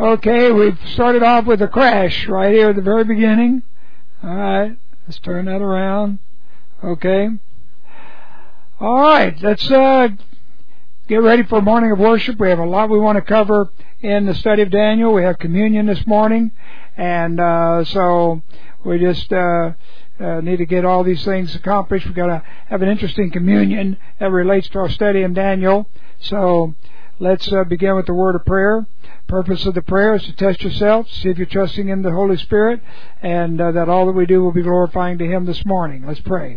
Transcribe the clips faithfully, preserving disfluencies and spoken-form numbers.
Okay, we've started off with a crash right here at the very beginning. All right, let's turn that around. Okay. All right, let's uh, get ready for a morning of worship. We have a lot we want to cover in the study of Daniel. We have communion this morning, and uh, so we just uh, uh, need to get all these things accomplished. We've got to have an interesting communion that relates to our study in Daniel. So let's uh, begin with the word of prayer. Purpose of the prayer is to test yourself, see if you're trusting in the Holy Spirit, and uh, that all that we do will be glorifying to Him this morning. Let's pray.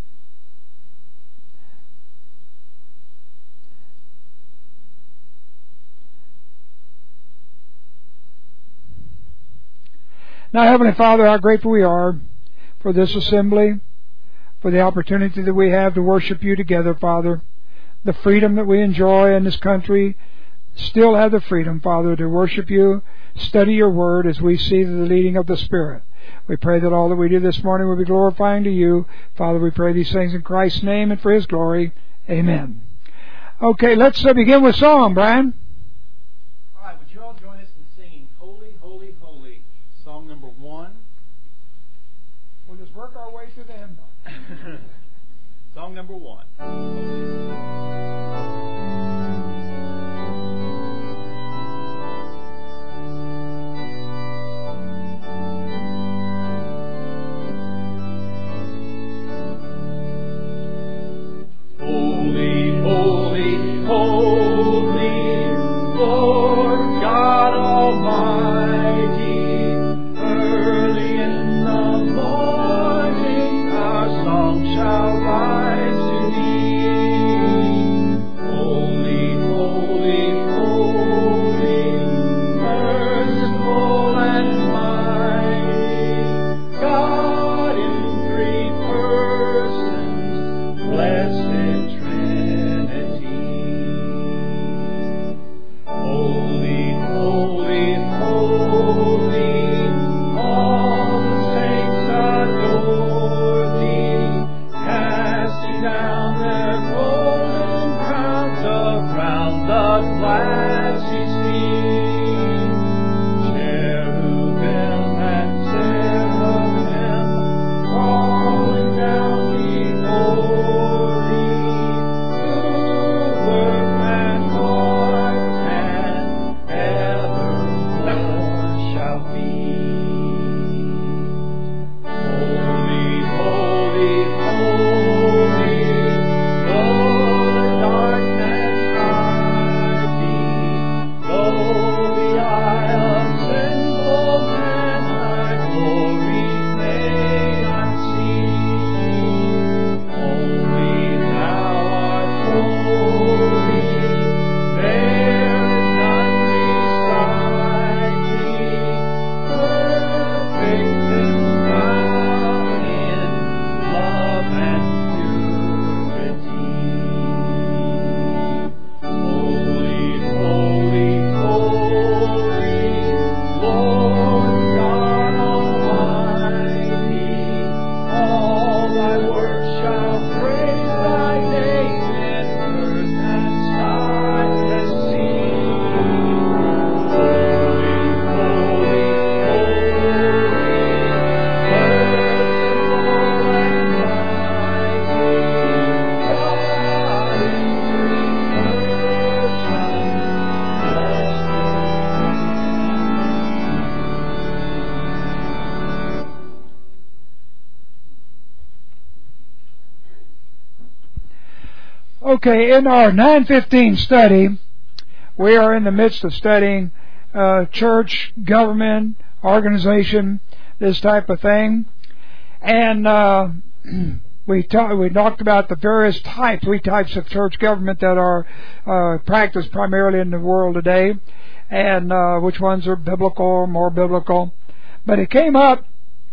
Now, Heavenly Father, how grateful we are for this assembly, for the opportunity that we have to worship You together, Father, the freedom that we enjoy in this country. Still have the freedom, Father, to worship You, study Your Word as we see the leading of the Spirit. We pray that all that we do this morning will be glorifying to You. Father, we pray these things in Christ's name and for His glory. Amen. Okay, let's uh, begin with song, Brian. All right, would you all join us in singing Holy, Holy, Holy, song number one? We'll just work our way through the hymnal. Song number one. Holy, holy, holy, Lord God Almighty, early in the morning our song shall rise to Thee. Holy, holy, holy, merciful and mighty, God in three persons, blessed Okay, in our nine fifteen study, we are in the midst of studying uh, church, government, organization, this type of thing. And uh, we, ta- we talked about the various types, three types of church government that are uh, practiced primarily in the world today, and uh, which ones are biblical, more biblical. But it came up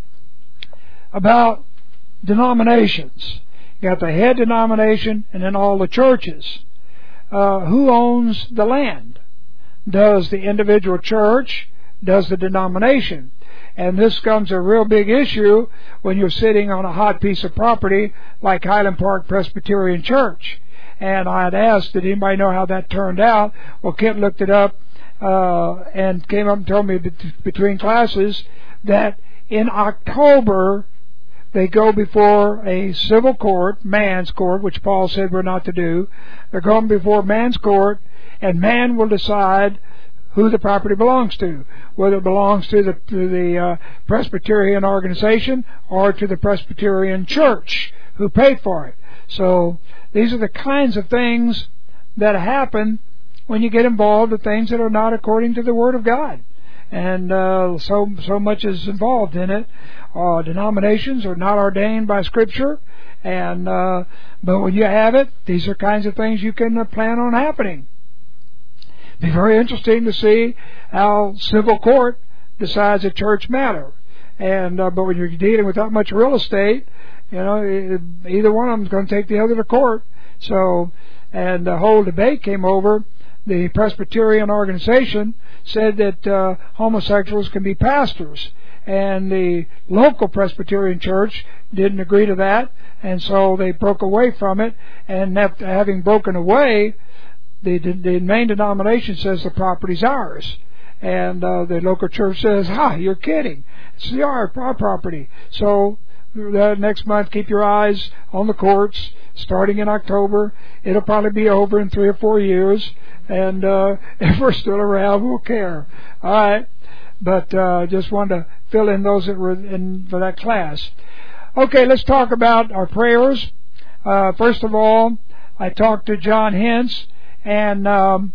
about denominations. You got the head denomination and then all the churches. Uh, who owns the land? Does the individual church? Does the denomination? And this becomes a real big issue when you're sitting on a hot piece of property like Highland Park Presbyterian Church. And I had asked, did anybody know how that turned out? Well, Kent looked it up uh, and came up and told me between classes that in October they go before a civil court, man's court, which Paul said we're not to do. They're going before man's court, and man will decide who the property belongs to, whether it belongs to the, to the uh, Presbyterian organization or to the Presbyterian church who paid for it. So these are the kinds of things that happen when you get involved with things that are not according to the Word of God. And uh, so so much is involved in it. Uh, denominations are not ordained by Scripture, and uh, but when you have it, these are kinds of things you can uh, plan on happening. Be very interesting to see how civil court decides a church matter. And uh, but when you're dealing with that much real estate, you know, it, either one of them is going to take the other to court. So, and the whole debate came over. The Presbyterian organization said that uh, homosexuals can be pastors, and the local Presbyterian church didn't agree to that, and so they broke away from it. And after having broken away, the the main denomination says the property's ours, and uh, the local church says, "Ha, you're kidding! It's the our, our property." So uh, next month, keep your eyes on the courts. Starting in October, it'll probably be over in three or four years. And uh, if we're still around, we'll care. All right. But uh, just wanted to fill in those that were in for that class. Okay, let's talk about our prayers. Uh, first of all, I talked to John Hintz, and um,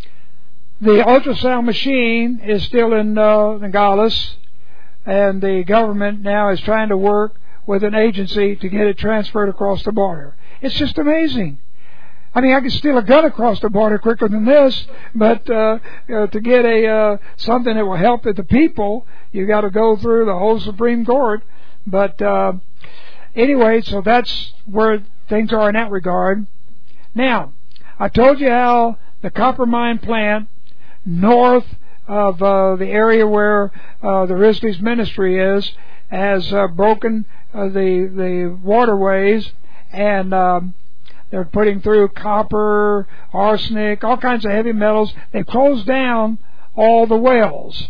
the ultrasound machine is still in uh, Nogales, and the government now is trying to work with an agency to get it transferred across the border. It's just amazing. I mean, I can steal a gun across the border quicker than this, but uh, you know, to get a uh, something that will help the people, you got to go through the whole Supreme Court. But uh, anyway, so that's where things are in that regard. Now, I told you how the copper mine plant north of uh, the area where uh, the Risley's ministry is has uh, broken uh, the the waterways, and um, they're putting through copper, arsenic, all kinds of heavy metals. They've closed down all the wells.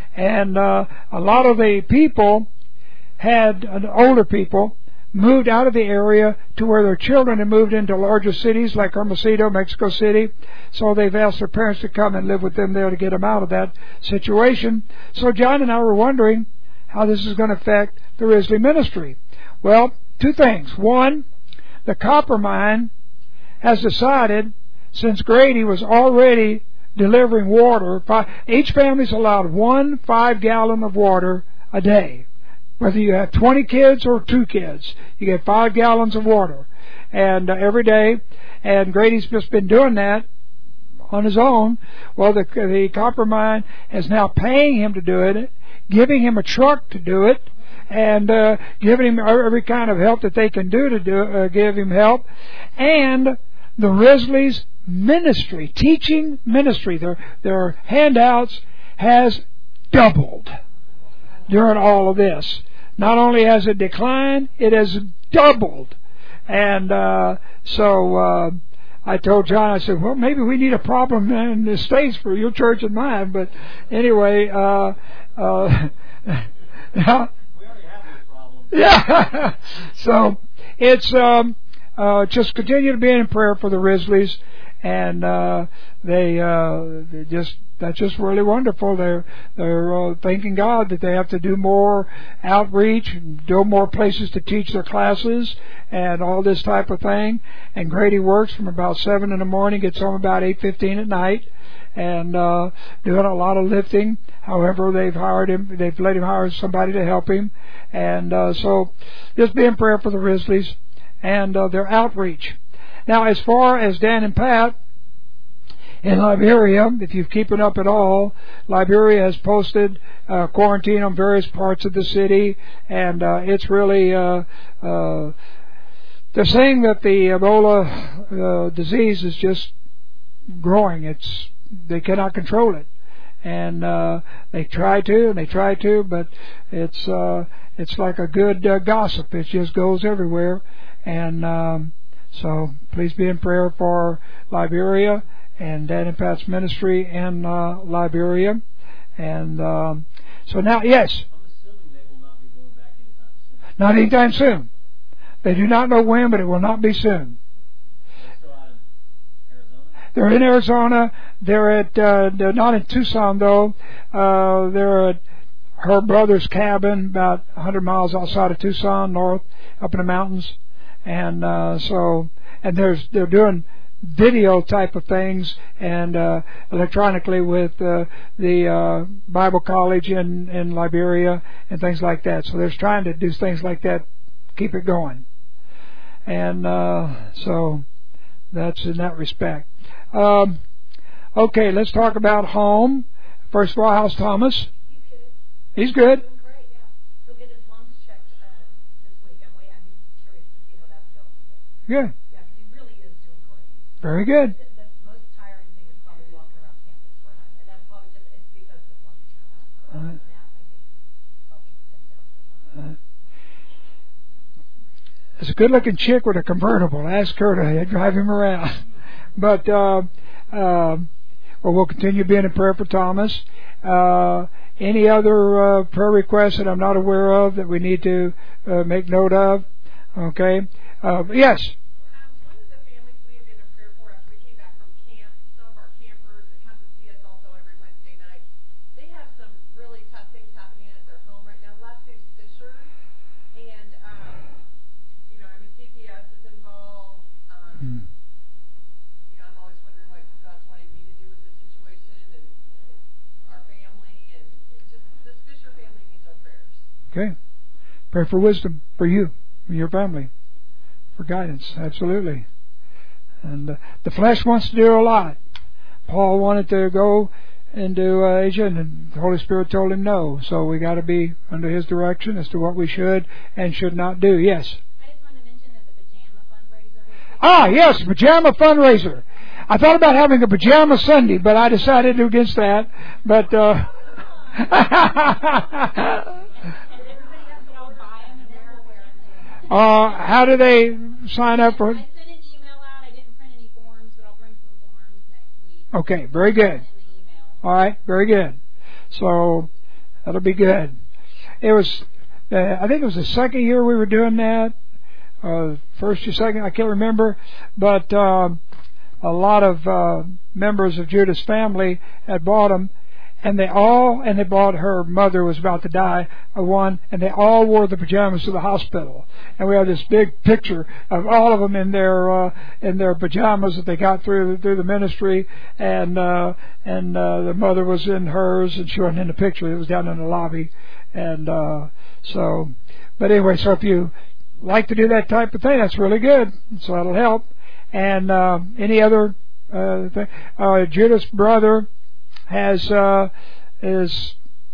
And uh, a lot of the people had, uh, older people, moved out of the area to where their children had moved into larger cities like Hermosillo, Mexico City. So they've asked their parents to come and live with them there to get them out of that situation. So John and I were wondering how this is going to affect the Risley ministry. Well, two things. One, the copper mine has decided, since Grady was already delivering water, each family's allowed one five-gallon of water a day. Whether you have twenty kids or two kids, you get five gallons of water and uh, every day. And Grady's just been doing that on his own. Well, the, the copper mine is now paying him to do it, giving him a truck to do it, and uh, giving him every kind of help that they can do to do, uh, give him help. And the Risley's ministry, teaching ministry, their their handouts has doubled during all of this. Not only has it declined, it has doubled. And uh, so uh, I told John, I said, well, maybe we need a problem in the States for your church and mine. But anyway, uh, uh, yeah. So it's um, uh, just continue to be in prayer for the Risleys, and uh, they, uh, they just that's just really wonderful. They're they're uh, thanking God that they have to do more outreach, and do more places to teach their classes, and all this type of thing. And Grady works from about seven in the morning, gets home about eight fifteen at night, and uh, doing a lot of lifting. However, they've hired him, they've let him hire somebody to help him. And uh, so just be in prayer for the Risleys and uh, their outreach. Now, as far as Dan and Pat in Liberia, if you've keeping up at all, Liberia has posted uh, quarantine on various parts of the city, and uh, it's really uh, uh, they're saying that the Ebola uh, disease is just growing. It's they cannot control it, and uh, they try to, and they try to, but it's uh, it's like a good uh, gossip. It just goes everywhere, and um, so please be in prayer for Liberia and Dan and Pat's ministry in uh, Liberia. And um, so now, yes. I'm assuming they will not be going back anytime soon. Not anytime soon. They do not know when, but it will not be soon. They're still out in Arizona? They're in Arizona. They're at, uh, they're not in Tucson though. Uh, they're at her brother's cabin about one hundred miles outside of Tucson, north, up in the mountains. And, uh, so, and there's, they're doing video type of things and, uh, electronically with, uh, the, uh, Bible college in, in Liberia and things like that. So they're trying to do things like that, keep it going. And, uh, so that's in that respect. Um, okay, let's talk about home. First of all, how's Thomas? He's good. He's good. Doing great, yeah. He'll get his lungs checked uh, this week. I'm, wait, I'm curious to see how that's going. Good. Yeah, because he really is doing great. Very good. The, the most tiring thing is probably walking around campus for him, and that's probably just it's because of his lungs check. All right. Now, I think probably All things right. There's a good-looking chick with a convertible. Ask her to drive him around. But uh, uh, well, we'll continue being in prayer for Thomas. Uh, any other uh, prayer requests that I'm not aware of that we need to uh, make note of? Okay. Uh, yes. Um, one of the families we have been in prayer for after we came back from camp, some of our campers that come to see us also every Wednesday night, they have some really tough things happening at their home right now. The last name's Fisher, and um, you know, I mean, D P S is involved. Um, Hmm. you know, I'm always wondering what God's wanting me to do with this situation and, and our family, and it just this Fisher family needs our prayers. Okay. Pray for wisdom for you and your family. For guidance, absolutely. And uh, the flesh wants to do a lot. Paul wanted to go into uh, Asia, and the Holy Spirit told him no. So we got to be under His direction as to what we should and should not do. Yes. I just wanted to mention that the pajama fundraiser. Ah, yes, pajama fundraiser. I thought about having a pajama Sunday, but I decided against that. But uh, uh, how do they sign up for? I sent an email out. I didn't print any forms, but I'll bring some forms next week. Okay, very good. In the email. All right, very good. So that'll be good. It was, uh, I think it was the second year we were doing that. Uh, first or second, I can't remember. But uh, a lot of uh, members of Judah's family had bought them, and they all, and they bought her mother was about to die, uh, one, and they all wore the pajamas to the hospital. And we have this big picture of all of them in their uh, in their pajamas that they got through through the ministry, and uh, and uh, the mother was in hers, and she wasn't in the picture. It was down in the lobby, and uh, so. But anyway, so if you like to do that type of thing, that's really good. So that'll help. And uh, any other uh, thing? Uh, Judah's brother has uh, is,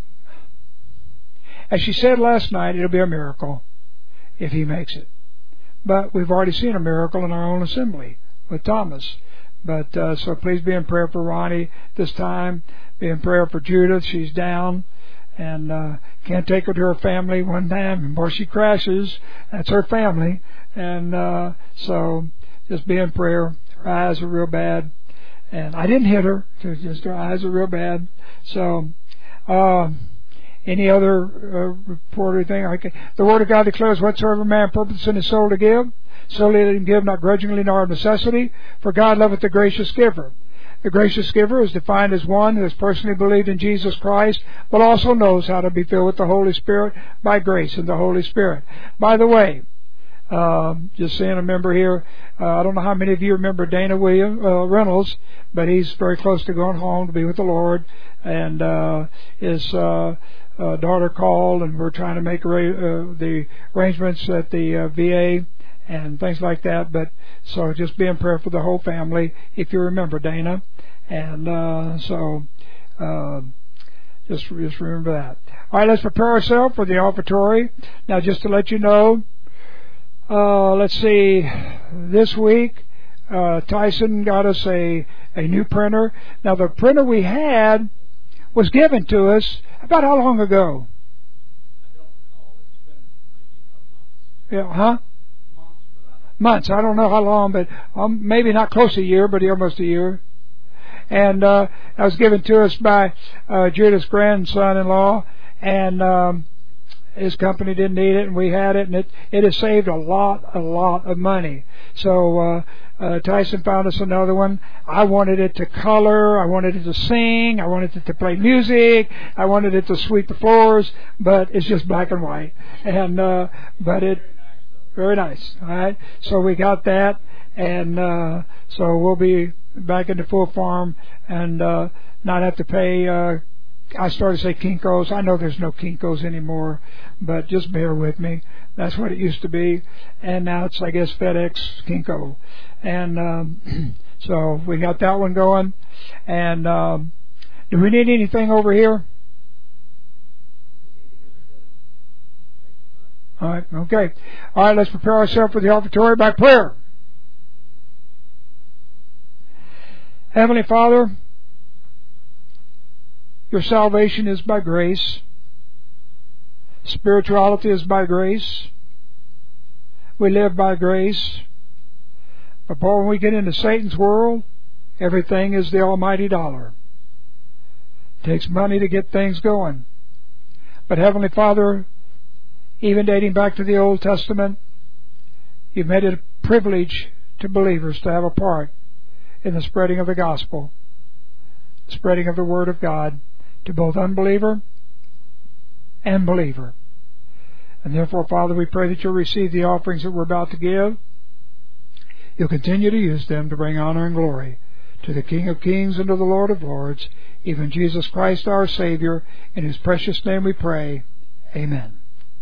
as she said last night, it'll be a miracle if he makes it. But we've already seen a miracle in our own assembly with Thomas. But uh, so please be in prayer for Ronnie this time. Be in prayer for Judith. She's down and uh, can't take her to her family one time. And before she crashes, that's her family. And uh, so just be in prayer. Her eyes are real bad. And I didn't hit her. Just her eyes are real bad. So, uh, any other uh, report or anything? Okay. The Word of God declares, whatsoever man purposes in his soul to give, so let him give, not grudgingly nor of necessity, for God loveth the gracious giver. The gracious giver is defined as one who has personally believed in Jesus Christ, but also knows how to be filled with the Holy Spirit by grace in the Holy Spirit. By the way, Uh, just saying, a member here. Uh, I don't know how many of you remember Dana William uh, Reynolds, but he's very close to going home to be with the Lord. And uh, his uh, uh, daughter called, and we're trying to make arra- uh, the arrangements at the uh, V A and things like that. But so just be in prayer for the whole family, if you remember Dana. And uh, so uh, just just remember that. All right, let's prepare ourselves for the offertory. Now, just to let you know. Uh, let's see, this week, uh, Tyson got us a, a new printer. Now, the printer we had was given to us about how long ago? I don't recall. It's been maybe a month. Yeah, huh? Months, but I don't Months. I don't know how long, but um, maybe not close to a year, but almost a year. and uh, that was given to us by uh, Judith's grandson-in-law, and um, his company didn't need it, and we had it, and it it has saved a lot, a lot of money. So uh, uh, Tyson found us another one. I wanted it to color, I wanted it to sing, I wanted it to play music, I wanted it to sweep the floors, but it's just black and white. And uh, but it very nice. All right, so we got that, and uh, so we'll be back in the full farm and uh, not have to pay. Uh, I started to say Kinko's. I know there's no Kinko's anymore, but just bear with me. That's what it used to be, and now it's, I guess, FedEx Kinko. And um, so we got that one going. And um, do we need anything over here? All right, okay. All right, let's prepare ourselves for the offertory by prayer. Heavenly Father, your salvation is by grace. Spirituality is by grace. We live by grace. But boy, when we get into Satan's world, everything is the almighty dollar. It takes money to get things going. But Heavenly Father, even dating back to the Old Testament, you've made it a privilege to believers to have a part in the spreading of the gospel, the spreading of the Word of God to both unbeliever and believer. And therefore, Father, we pray that you'll receive the offerings that we're about to give. You'll continue to use them to bring honor and glory to the King of Kings and to the Lord of Lords, even Jesus Christ our Savior. In His precious name we pray. Amen.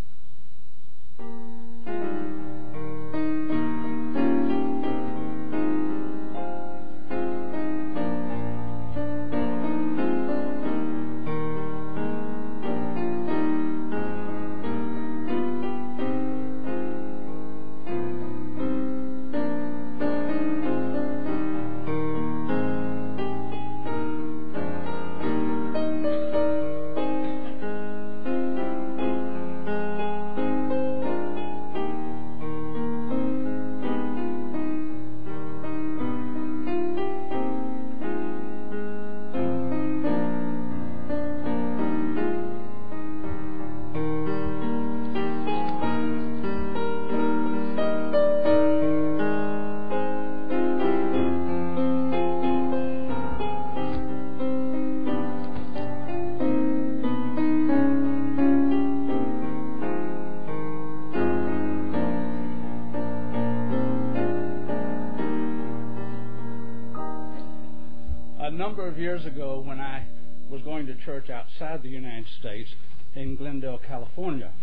Years ago, when I was going to church outside the United States in Glendale, California,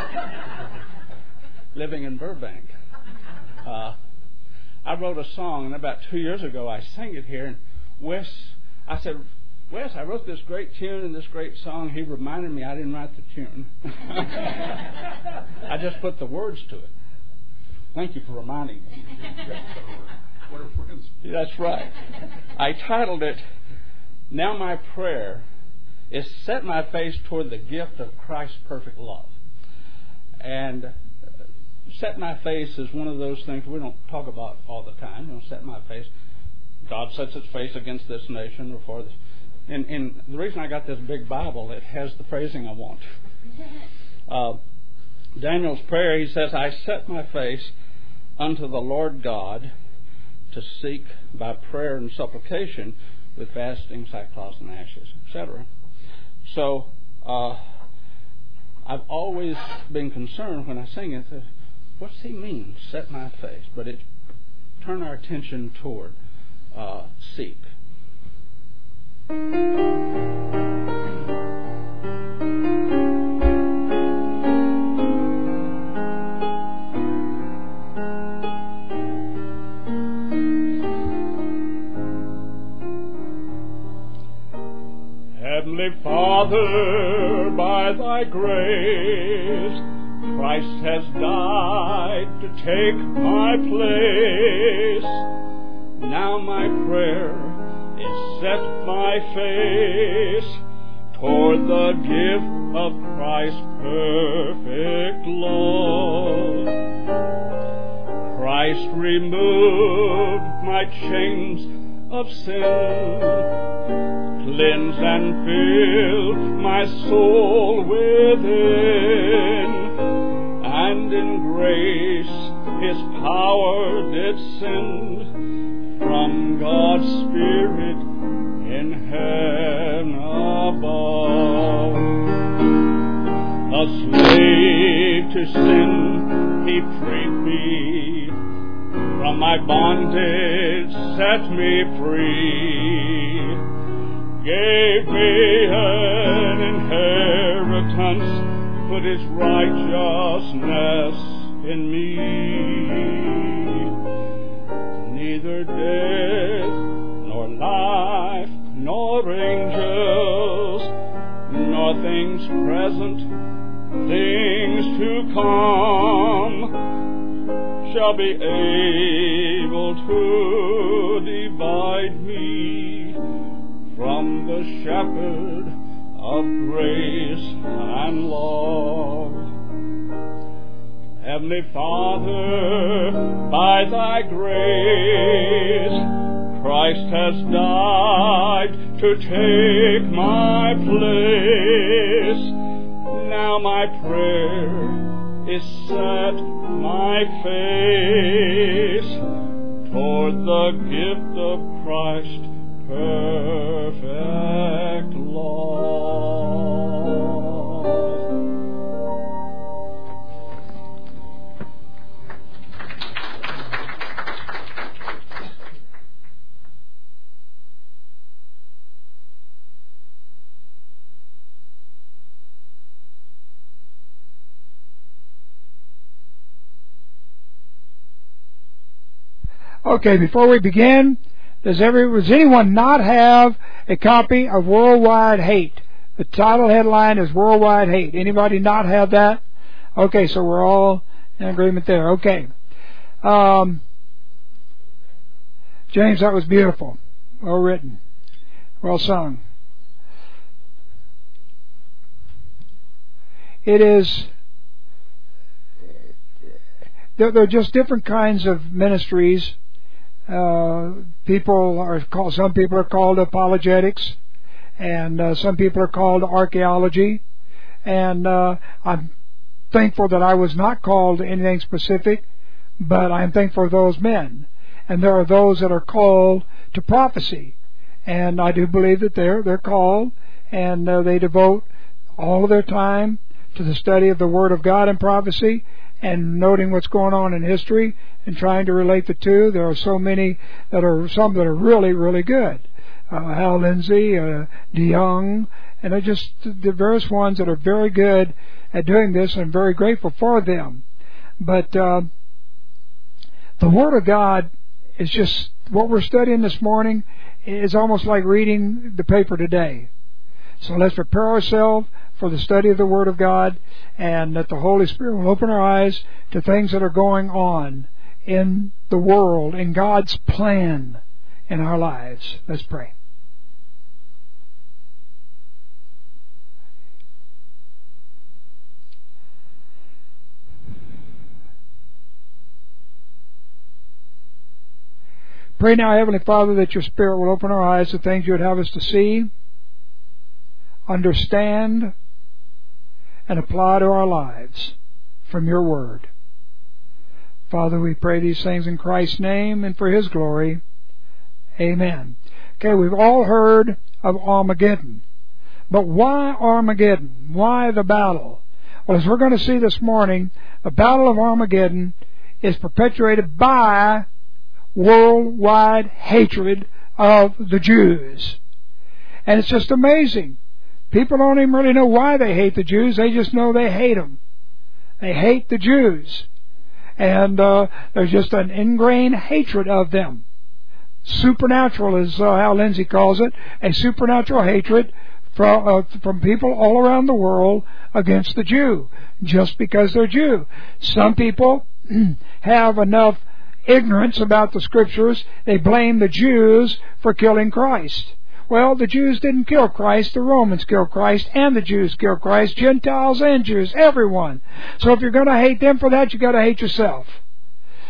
living in Burbank, uh, I wrote a song, and about two years ago I sang it here, and Wes, I said, Wes, I wrote this great tune and this great song. He reminded me I didn't write the tune. I just put the words to it. Thank you for reminding me. What are friends? That's right. I titled it, Now My Prayer is Set My Face Toward the Gift of Christ's Perfect Love. And uh, set my face is one of those things we don't talk about all the time. You know, set my face. God sets its face against this nation or for this. And, and the reason I got this big Bible, it has the phrasing I want. Uh, Daniel's prayer, he says, I set my face unto the Lord God to seek by prayer and supplication with fasting, sackcloth, and ashes, et cetera. So uh, I've always been concerned when I sing it, that, what's he mean, set my face? But it turn our attention toward uh, seek. Heavenly Father, by thy grace, Christ has died to take my place. Now my prayer is set my face toward the gift of Christ's perfect love. Christ removed my chains of sin. Cleanse and fill my soul within, and in grace His power did send from God's Spirit in heaven above. A slave to sin, He freed me, from my bondage set me free, gave me an inheritance, put His righteousness in me. Neither death, nor life, nor angels, nor things present, things to come, shall be able to divide me from the shepherd of grace and love. Heavenly Father, by Thy grace, Christ has died to take my place. Now my prayer is set my face toward the gift of Christ, perfect love. Okay, before we begin, does every does anyone not have a copy of Worldwide Hate? The title headline is Worldwide Hate. Anybody not have that? Okay, so we're all in agreement there. Okay. Um, James, that was beautiful. Well written. Well sung. It is... There are just different kinds of ministries. Uh, people are called, some people are called apologetics, and uh, some people are called archaeology, and uh, I'm thankful that I was not called anything specific, but I'm thankful for those men. And there are those that are called to prophecy, and I do believe that they're they're called, and uh, they devote all of their time to the study of the Word of God and prophecy, and noting what's going on in history and trying to relate the two. There are so many that are, some that are really, really good. Uh, Hal Lindsey, uh, DeYoung, and are just the various ones that are very good at doing this, and I'm very grateful for them. But uh, the Word of God is just, what we're studying this morning is almost like reading the paper today. So let's prepare ourselves for the study of the Word of God, and that the Holy Spirit will open our eyes to things that are going on in the world, in God's plan in our lives. Let's pray. Pray now, Heavenly Father, that your Spirit will open our eyes to things you would have us to see, understand, and apply to our lives from your Word. Father, we pray these things in Christ's name and for His glory. Amen. Okay, we've all heard of Armageddon. But why Armageddon? Why the battle? Well, as we're going to see this morning, the Battle of Armageddon is perpetuated by worldwide hatred of the Jews. And it's just amazing. People don't even really know why they hate the Jews. They just know they hate them. They hate the Jews. And uh, there's just an ingrained hatred of them. Supernatural, as uh, Hal Lindsey calls it, a supernatural hatred from, uh, from people all around the world against the Jew, just because they're Jew. Some people have enough ignorance about the Scriptures, they blame the Jews for killing Christ. Well, the Jews didn't kill Christ, the Romans killed Christ, and the Jews killed Christ, Gentiles and Jews, everyone. So if you're going to hate them for that, you've got to hate yourself.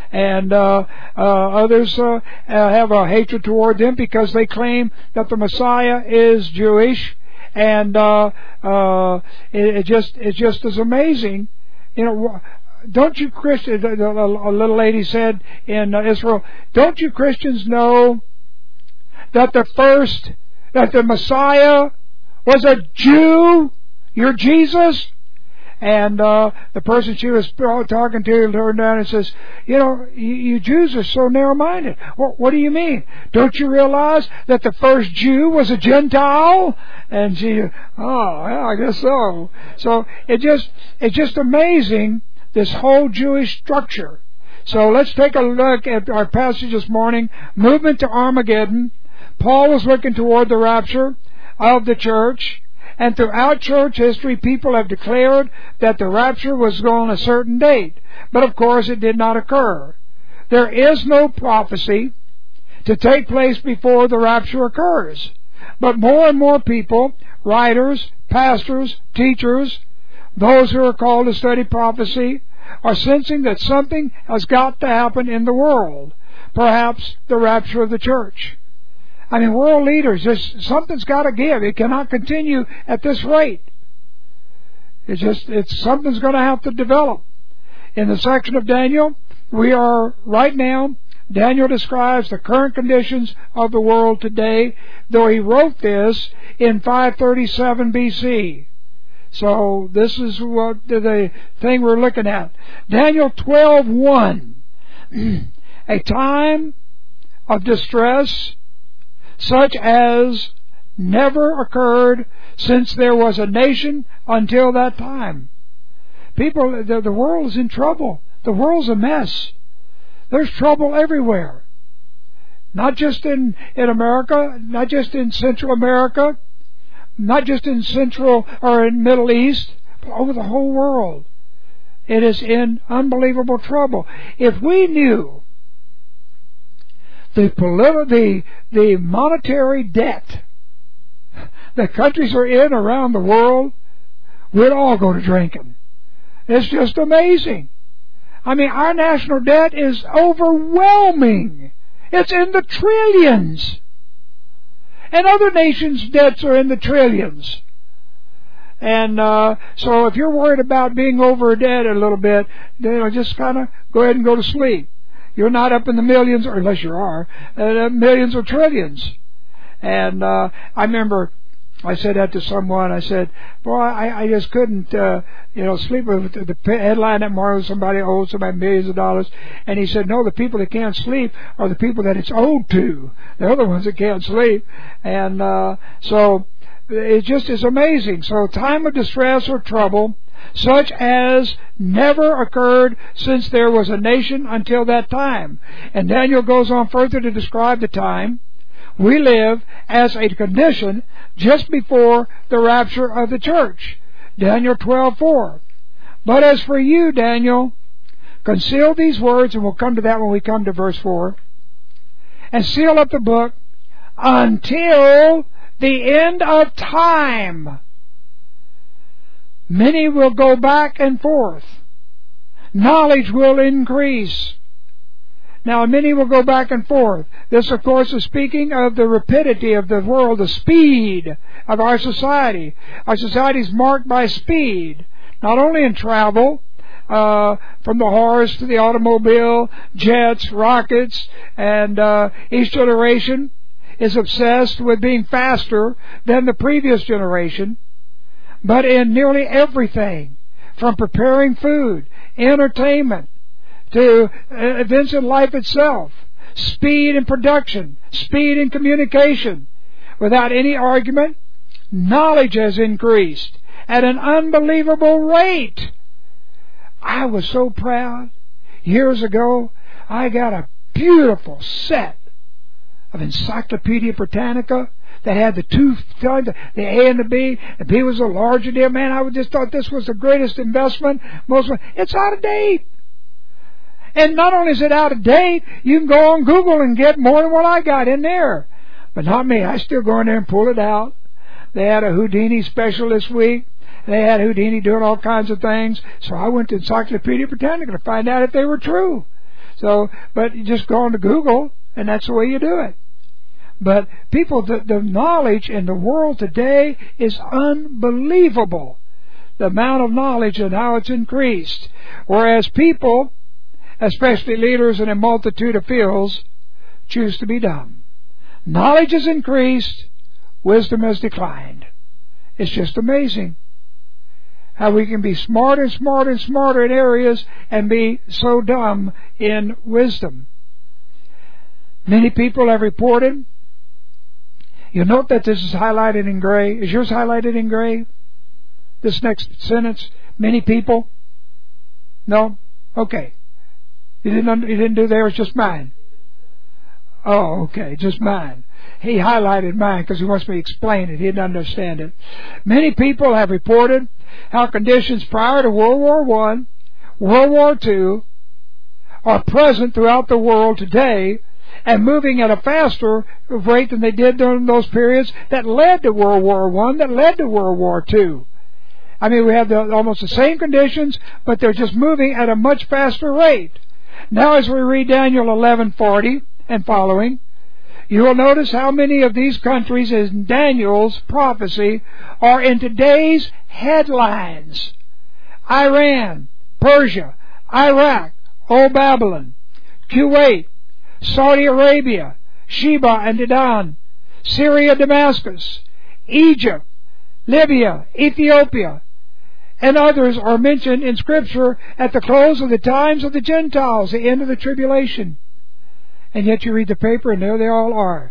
and uh, uh, others uh, have a hatred toward them because they claim that the Messiah is Jewish, and uh, uh, it, it just it just is amazing, you know. Don't you Christians? A little lady said in Israel, don't you Christians know that the first that the Messiah was a Jew? You're Jesus? And uh, the person she was talking to turned down and says, you know, you, you Jews are so narrow-minded. Well, what do you mean? Don't you realize that the first Jew was a Gentile? And she, oh, yeah, I guess so. So it just, it's just amazing, this whole Jewish structure. So let's take a look at our passage this morning, movement to Armageddon. Paul was looking toward the rapture of the church. And throughout church history, people have declared that the rapture was on a certain date. But of course, it did not occur. There is no prophecy to take place before the rapture occurs. But more and more people, writers, pastors, teachers, those who are called to study prophecy, are sensing that something has got to happen in the world. Perhaps the rapture of the church. I mean, world leaders, there's, something's got to give. It cannot continue at this rate. It's just, it's something's going to have to develop. In the section of Daniel, we are right now, Daniel describes the current conditions of the world today, though he wrote this in five thirty-seven B C. So this is what the thing we're looking at. Daniel twelve one. A time of distress such as never occurred since there was a nation until that time. People, the, the world is in trouble. The world's a mess. There's trouble everywhere. Not just in, in America, not just in Central America, not just in Central or in Middle East, but over the whole world. It is in unbelievable trouble. If we knew the politi- the the monetary debt that countries are in around the world, we'd all go to drinking. It's just amazing. I mean, our national debt is overwhelming. It's in the trillions. And other nations' debts are in the trillions. And uh, so if you're worried about being over a debt a little bit, then just kind of go ahead and go to sleep. You're not up in the millions, or unless you are, uh, millions or trillions. And uh, I remember I said that to someone. I said, boy, I, I just couldn't, uh, you know, sleep with the, the headline that tomorrow somebody owes somebody millions of dollars. And he said, no, the people that can't sleep are the people that it's owed to. They're the ones that can't sleep. And uh, so it just is amazing. So time of distress or trouble, such as never occurred since there was a nation until that time. And Daniel goes on further to describe the time we live as a condition just before the rapture of the church. Daniel twelve four. But as for you, Daniel, conceal these words, and we'll come to that when we come to verse four, and seal up the book until the end of time. Many will go back and forth. Knowledge will increase. Now, many will go back and forth. This, of course, is speaking of the rapidity of the world, the speed of our society. Our society is marked by speed, not only in travel, uh, from the horse to the automobile, jets, rockets, and uh, each generation is obsessed with being faster than the previous generation. But in nearly everything, from preparing food, entertainment, to events in life itself, speed in production, speed in communication, without any argument, knowledge has increased at an unbelievable rate. I was so proud. Years ago, I got a beautiful set of Encyclopedia Britannica that had the two, the A and the B. The B was a larger deal. Man, I just thought this was the greatest investment. Most of it's out of date. And not only is it out of date, you can go on Google and get more than what I got in there. But not me. I still go in there and pull it out. They had a Houdini special this week. They had Houdini doing all kinds of things. So I went to Encyclopedia Britannica to find out if they were true. So, but you just go on to Google, and that's the way you do it. But people, the, the knowledge in the world today is unbelievable. The amount of knowledge and how it's increased. Whereas people, especially leaders in a multitude of fields, choose to be dumb. Knowledge has increased, wisdom has declined. It's just amazing how we can be smarter and smarter and smarter in areas and be so dumb in wisdom. Many people have reported. You'll note that this is highlighted in gray. Is yours highlighted in gray? This next sentence, many people? No? Okay. You didn't, you didn't do theirs, just mine. Oh, okay, just mine. He highlighted mine because he wants me to explain it. He didn't understand it. Many people have reported how conditions prior to World War One, World War Two are present throughout the world today and moving at a faster rate than they did during those periods that led to World War One, that led to World War Two. I mean, we have the, almost the same conditions, but they're just moving at a much faster rate. Now, as we read Daniel eleven forty and following, you will notice how many of these countries in Daniel's prophecy are in today's headlines. Iran, Persia, Iraq, Old Babylon, Kuwait, Saudi Arabia, Sheba and Dedan, Syria, Damascus, Egypt, Libya, Ethiopia, and others are mentioned in Scripture at the close of the times of the Gentiles, the end of the tribulation. And yet you read the paper and there they all are.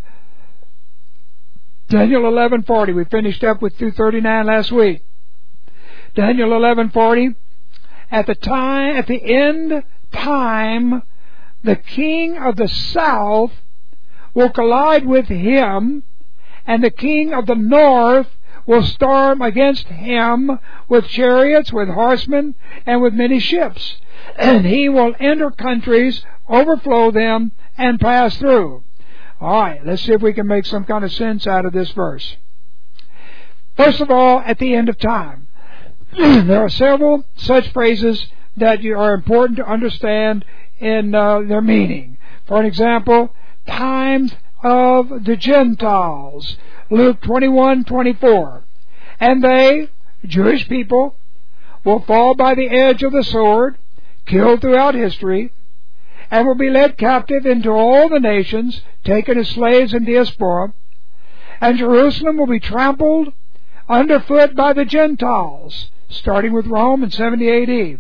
Daniel eleven forty, we finished up with two thirty-nine last week. Daniel eleven forty, at the time, at the end time, the king of the south will collide with him, and the king of the north will storm against him with chariots, with horsemen, and with many ships. And he will enter countries, overflow them, and pass through. All right, let's see if we can make some kind of sense out of this verse. First of all, at the end of time. There are several such phrases that are important to understand in uh, their meaning. For an example, times of the Gentiles. Luke twenty-one twenty-four. And they, Jewish people, will fall by the edge of the sword, killed throughout history, and will be led captive into all the nations, taken as slaves in diaspora, and Jerusalem will be trampled underfoot by the Gentiles, starting with Rome in seventy A D,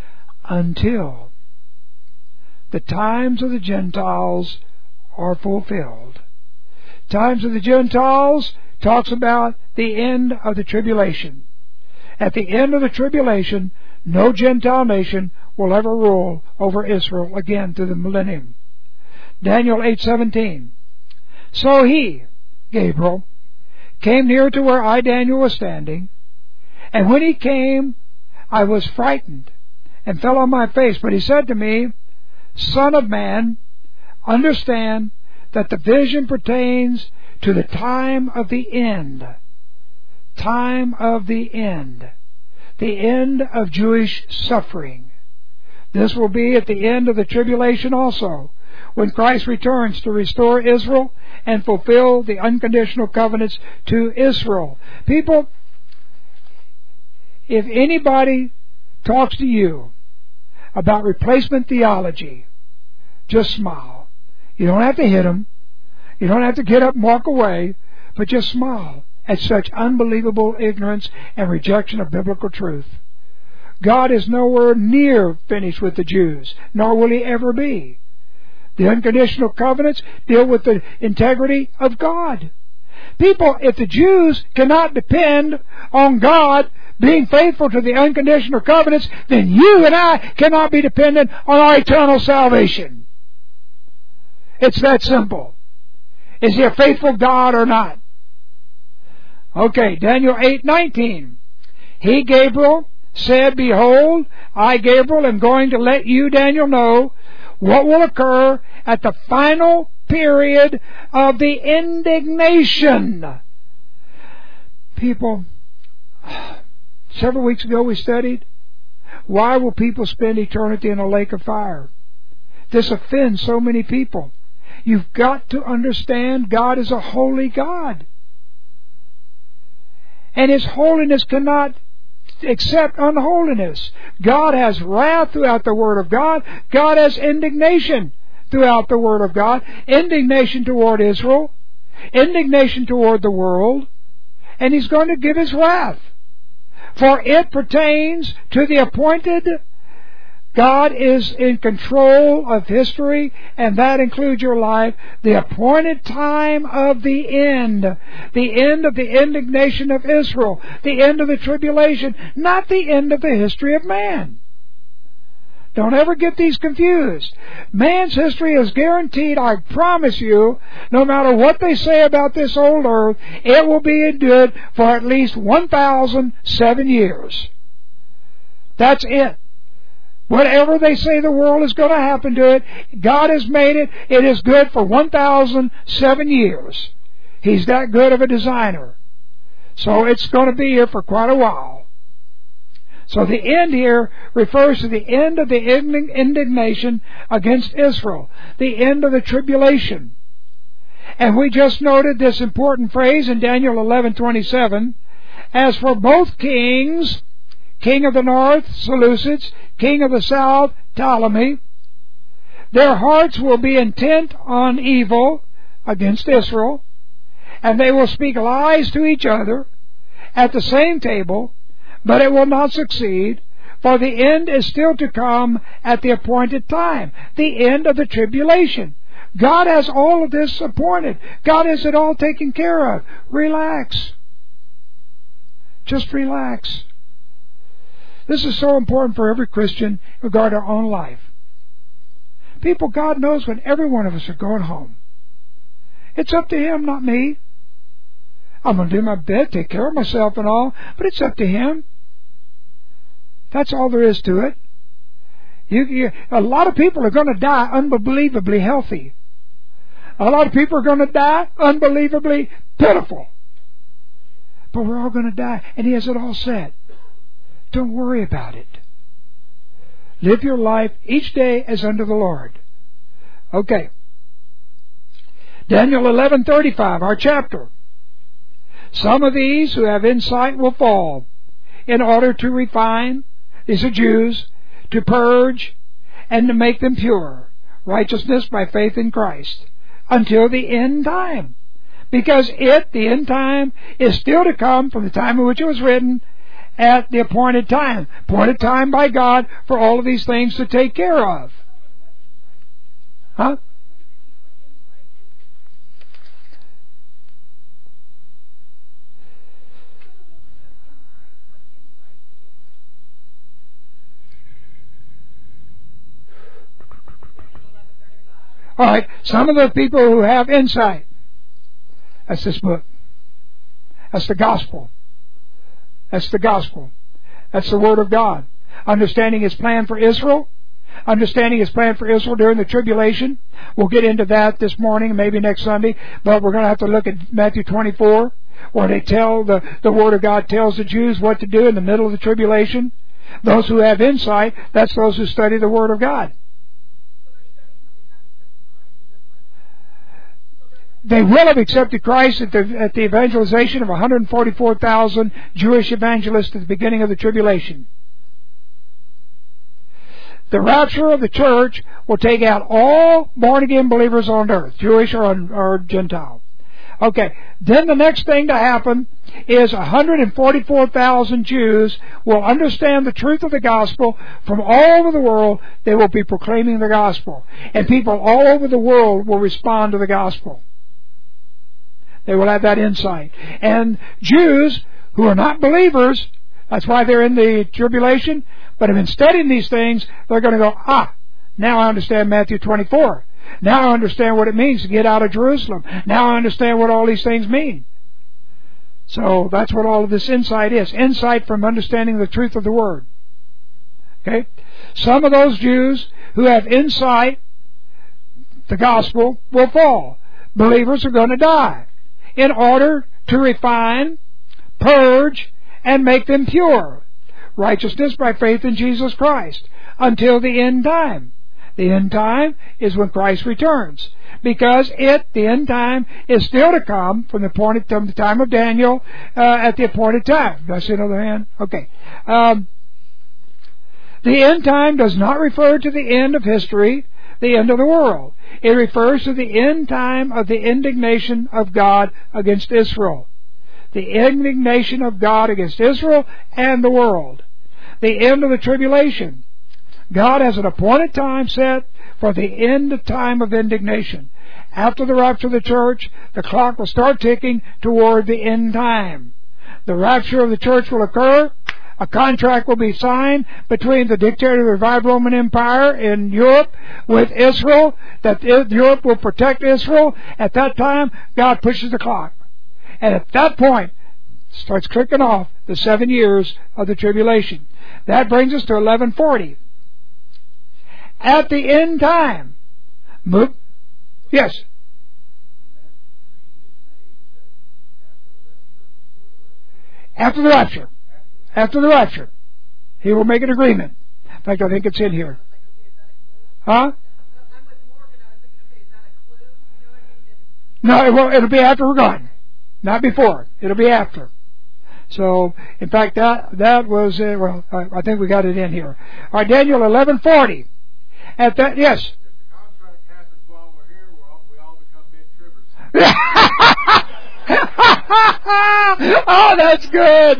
until the times of the Gentiles are fulfilled. Times of the Gentiles talks about the end of the tribulation. At the end of the tribulation, no Gentile nation will ever rule over Israel again through the millennium. Daniel eight seventeen. So he, Gabriel, came near to where I, Daniel, was standing, and when he came, I was frightened and fell on my face. But he said to me, Son of man, understand that the vision pertains to the time of the end. Time of the end. The end of Jewish suffering. This will be at the end of the tribulation also, when Christ returns to restore Israel and fulfill the unconditional covenants to Israel. People, if anybody talks to you about replacement theology, just smile. You don't have to hit them. You don't have to get up and walk away, but just smile at such unbelievable ignorance and rejection of biblical truth. God is nowhere near finished with the Jews, nor will He ever be. The unconditional covenants deal with the integrity of God. People, if the Jews cannot depend on God being faithful to the unconditional covenants, then you and I cannot be dependent on our eternal salvation. It's that simple. Is He a faithful God or not? Okay, Daniel eight nineteen. He, Gabriel, said, Behold, I, Gabriel, am going to let you, Daniel, know what will occur at the final period of the indignation. People, several weeks ago we studied, why will people spend eternity in a lake of fire? This offends so many people. You've got to understand God is a holy God. And His holiness cannot accept unholiness. God has wrath throughout the Word of God. God has indignation throughout the Word of God. Indignation toward Israel. Indignation toward the world. And He's going to give His wrath. For it pertains to the appointed. God is in control of history, and that includes your life. The appointed time of the end. The end of the indignation of Israel. The end of the tribulation. Not the end of the history of man. Don't ever get these confused. Man's history is guaranteed, I promise you, no matter what they say about this old earth, it will be endured for at least one thousand seven years. That's it. Whatever they say the world is going to happen to it, God has made it. It is good for one thousand seven years. He's that good of a designer. So it's going to be here for quite a while. So the end here refers to the end of the indignation against Israel. The end of the tribulation. And we just noted this important phrase in Daniel eleven twenty-seven. As for both kings, king of the north, Seleucids, king of the south, Ptolemy, their hearts will be intent on evil against Israel, and they will speak lies to each other at the same table, but it will not succeed, for the end is still to come at the appointed time, the end of the tribulation. God has all of this appointed. God has it all taken care of. Relax. Just relax. This is so important for every Christian in regard to our own life. People, God knows when every one of us are going home. It's up to Him, not me. I'm going to do my best, take care of myself and all, but it's up to Him. That's all there is to it. You, you, a lot of people are going to die unbelievably healthy. A lot of people are going to die unbelievably pitiful. But we're all going to die, and He has it all set. Don't worry about it. Live your life each day as unto the Lord. Okay. Daniel eleven thirty-five, our chapter. Some of these who have insight will fall in order to refine, these are Jews, to purge and to make them pure, righteousness by faith in Christ, until the end time. Because it, the end time, is still to come from the time in which it was written, at the appointed time. Appointed time by God for all of these things to take care of. Huh? All right, some of the people who have insight. That's this book. That's the gospel. That's the gospel. That's the Word of God. Understanding His plan for Israel. Understanding His plan for Israel during the tribulation. We'll get into that this morning, maybe next Sunday. But we're going to have to look at Matthew twenty-four, where they tell, the, the Word of God tells the Jews what to do in the middle of the tribulation. Those who have insight, that's those who study the Word of God. They will have accepted Christ at the, at the evangelization of one hundred forty-four thousand Jewish evangelists at the beginning of the tribulation. The rapture of the church will take out all born-again believers on earth, Jewish or, or Gentile. Okay, then the next thing to happen is one hundred forty-four thousand Jews will understand the truth of the gospel from all over the world. They will be proclaiming the gospel. And people all over the world will respond to the gospel. They will have that insight. And Jews who are not believers, that's why they're in the tribulation, but have been studying these things, they're going to go, ah, now I understand Matthew twenty-four. Now I understand what it means to get out of Jerusalem. Now I understand what all these things mean. So that's what all of this insight is. Insight from understanding the truth of the Word. Okay? Some of those Jews who have insight, the gospel, will fall. Believers are going to die, in order to refine, purge, and make them pure. Righteousness by faith in Jesus Christ, until the end time. The end time is when Christ returns. Because it, the end time, is still to come from the appointed from the time of Daniel uh, at the appointed time. Do I see another hand? Okay. Um, the end time does not refer to the end of history, the end of the world. It refers to the end time of the indignation of God against Israel. The indignation of God against Israel and the world. The end of the tribulation. God has an appointed time set for the end of time of indignation. After the rapture of the church, the clock will start ticking toward the end time. The rapture of the church will occur. A contract will be signed between the dictator of the revived Roman Empire in Europe with Israel, that Europe will protect Israel. At that time, God pushes the clock. And at that point, starts clicking off the seven years of the tribulation. That brings us to eleven forty. At the end time, move. Yes. After the rapture. After the rapture. He will make an agreement. In fact, I think it's in here. Huh? No, it will, it'll be after we're gone. Not before. It'll be after. So, in fact, that that was, uh, well, I, I think we got it in here. All right, Daniel eleven forty. At that, yes. If the contract happens while we're here, we're all, we all become mid-tribbers. Oh, that's good.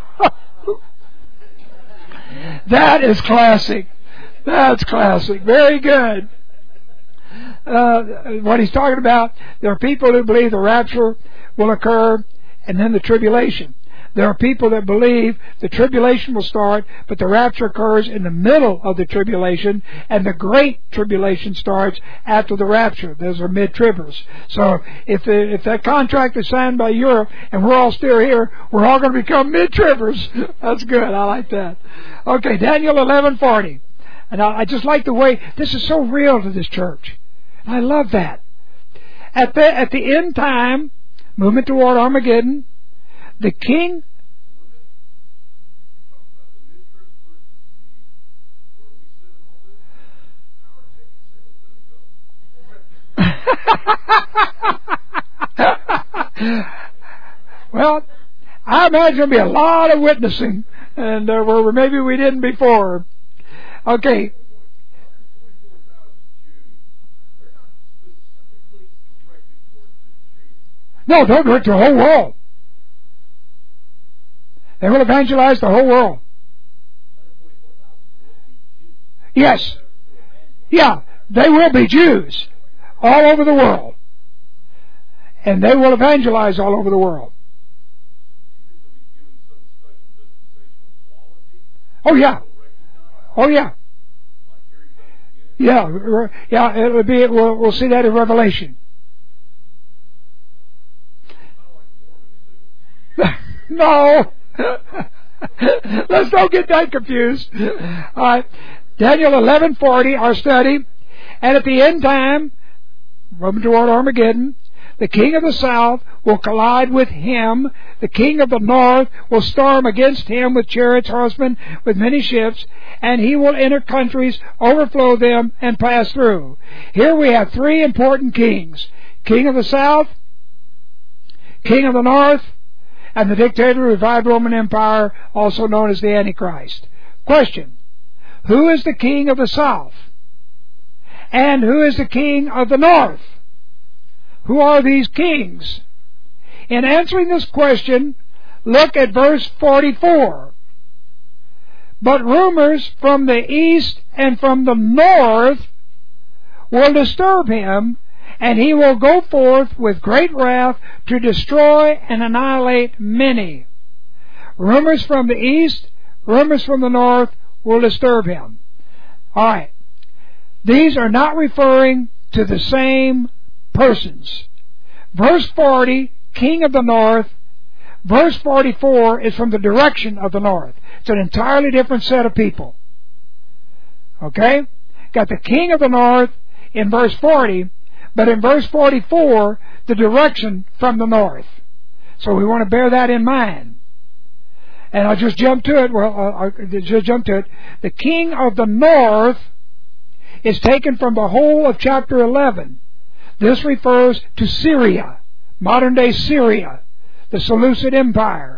That is classic. That's classic. Very good. Uh, what he's talking about, there are people who believe the rapture will occur and then the tribulation. There are people that believe the tribulation will start, but the rapture occurs in the middle of the tribulation, and the great tribulation starts after the rapture. Those are mid-tribbers. So if the, if that contract is signed by Europe and we're all still here, we're all going to become mid-tribbers. That's good. I like that. Okay, Daniel eleven forty. And I, I just like the way this is so real to this church. I love that. At the at the end time, movement toward Armageddon, the king. Well, I imagine there'll be a lot of witnessing, and uh, where maybe we didn't before. Okay. No, don't do it to the whole world. They will evangelize the whole world. Yes. Yeah, they will be Jews all over the world. And they will evangelize all over the world. Oh, yeah. Oh, yeah. Yeah, yeah, it would be, we'll, we'll see that in Revelation. No. Let's don't get that confused. All right. Daniel eleven forty, our study. And at the end time, moving toward Armageddon, the king of the south will collide with him. The king of the north will storm against him with chariots, horsemen, with many ships, and he will enter countries, overflow them, and pass through. Here we have three important kings. King of the south, king of the north, and the dictator of the revived Roman Empire, also known as the Antichrist. Question: who is the king of the south? And who is the king of the north? Who are these kings? In answering this question, look at verse forty-four. But rumors from the east and from the north will disturb him, and he will go forth with great wrath to destroy and annihilate many. Rumors from the east, rumors from the north will disturb him. All right. These are not referring to the same persons. Verse forty, king of the north. Verse forty-four is from the direction of the north. It's an entirely different set of people. Okay? Got the king of the north in verse forty, but in verse forty-four, the direction from the north. So we want to bear that in mind. And I'll just jump to it. Well, I'll just jump to it. The king of the north is taken from the whole of chapter eleven. This refers to Syria, modern-day Syria, the Seleucid Empire.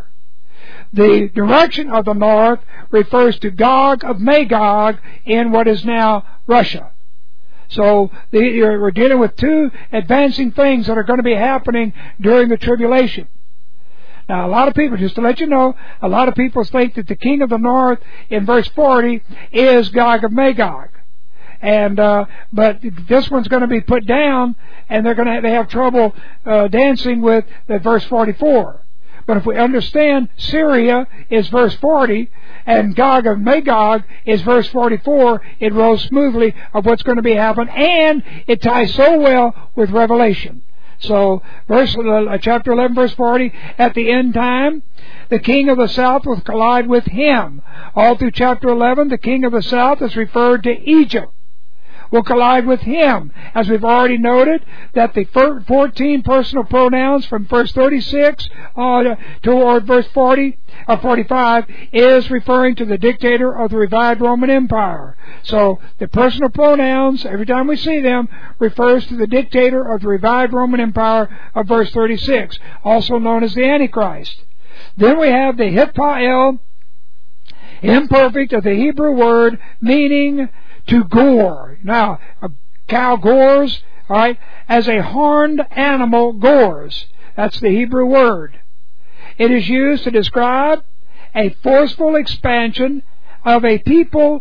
The direction of the north refers to Gog of Magog in what is now Russia. So the, we're dealing with two advancing things that are going to be happening during the tribulation. Now, a lot of people, just to let you know, a lot of people think that the king of the north in verse forty is Gog of Magog. And uh, but this one's going to be put down, and they're going to have, they have trouble uh, dancing with the verse forty-four. But if we understand Syria is verse forty and Gog of Magog is verse forty-four, it rolls smoothly of what's going to be happening, and it ties so well with Revelation. So, verse uh, chapter eleven, verse forty, at the end time, the king of the south will collide with him. All through chapter eleven, the king of the south is referred to Egypt. Will collide with him. As we've already noted, that the fourteen personal pronouns from verse thirty-six uh, toward verse forty or forty-five is referring to the dictator of the revived Roman Empire. So the personal pronouns, every time we see them, refers to the dictator of the revived Roman Empire of verse thirty-six, also known as the Antichrist. Then we have the Hitpael, imperfect of the Hebrew word, meaning to gore. Now, a cow gores, all right, as a horned animal gores. That's the Hebrew word. It is used to describe a forceful expansion of a people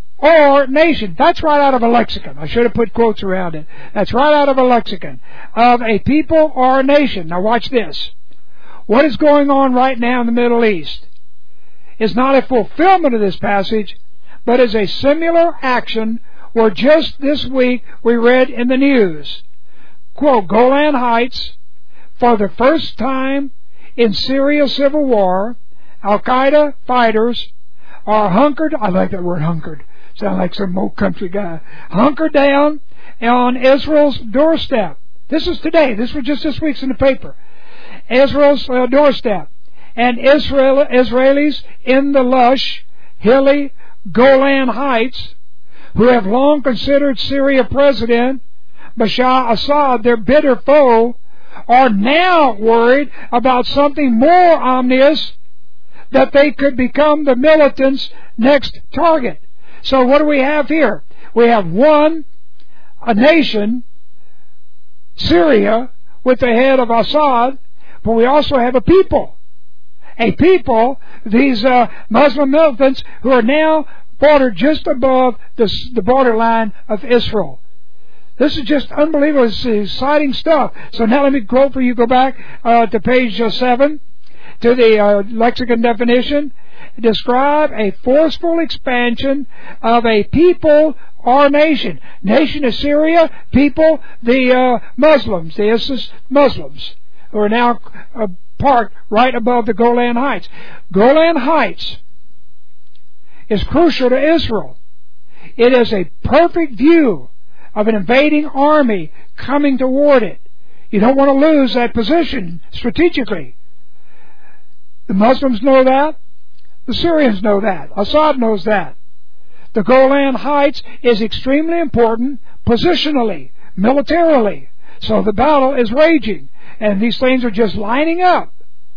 or nation. That's right out of a lexicon. I should have put quotes around it. That's right out of a lexicon. Of a people or a nation. Now watch this. What is going on right now in the Middle East is not a fulfillment of this passage, but is a similar action where just this week we read in the news, quote, Golan Heights, for the first time in Syria's civil war, Al-Qaeda fighters are hunkered, I like that word hunkered, sound like some old country guy, hunkered down on Israel's doorstep. This is today, this was just this week's in the paper. Israel's uh, doorstep. And Israel, Israelis in the lush, hilly Golan Heights, who have long considered Syria President Bashar Assad their bitter foe, are now worried about something more ominous, that they could become the militants' next target. So what do we have here? We have one, a nation, Syria, with the head of Assad, but we also have a people. A people, these uh, Muslim militants who are now bordered just above the, the borderline of Israel. This is just unbelievable. It's exciting stuff. So now let me quote for you. Go back uh, to page uh, seven, to the uh, lexicon definition. Describe a forceful expansion of a people or nation. Nation is Syria, people, the uh, Muslims, the ISIS Muslims, who are now uh, parked right above the Golan Heights. Golan Heights is crucial to Israel. It is a perfect view of an invading army coming toward it. You don't want to lose that position strategically. The Muslims know that. The Syrians know that. Assad knows that. The Golan Heights is extremely important positionally, militarily. So the battle is raging, and these things are just lining up.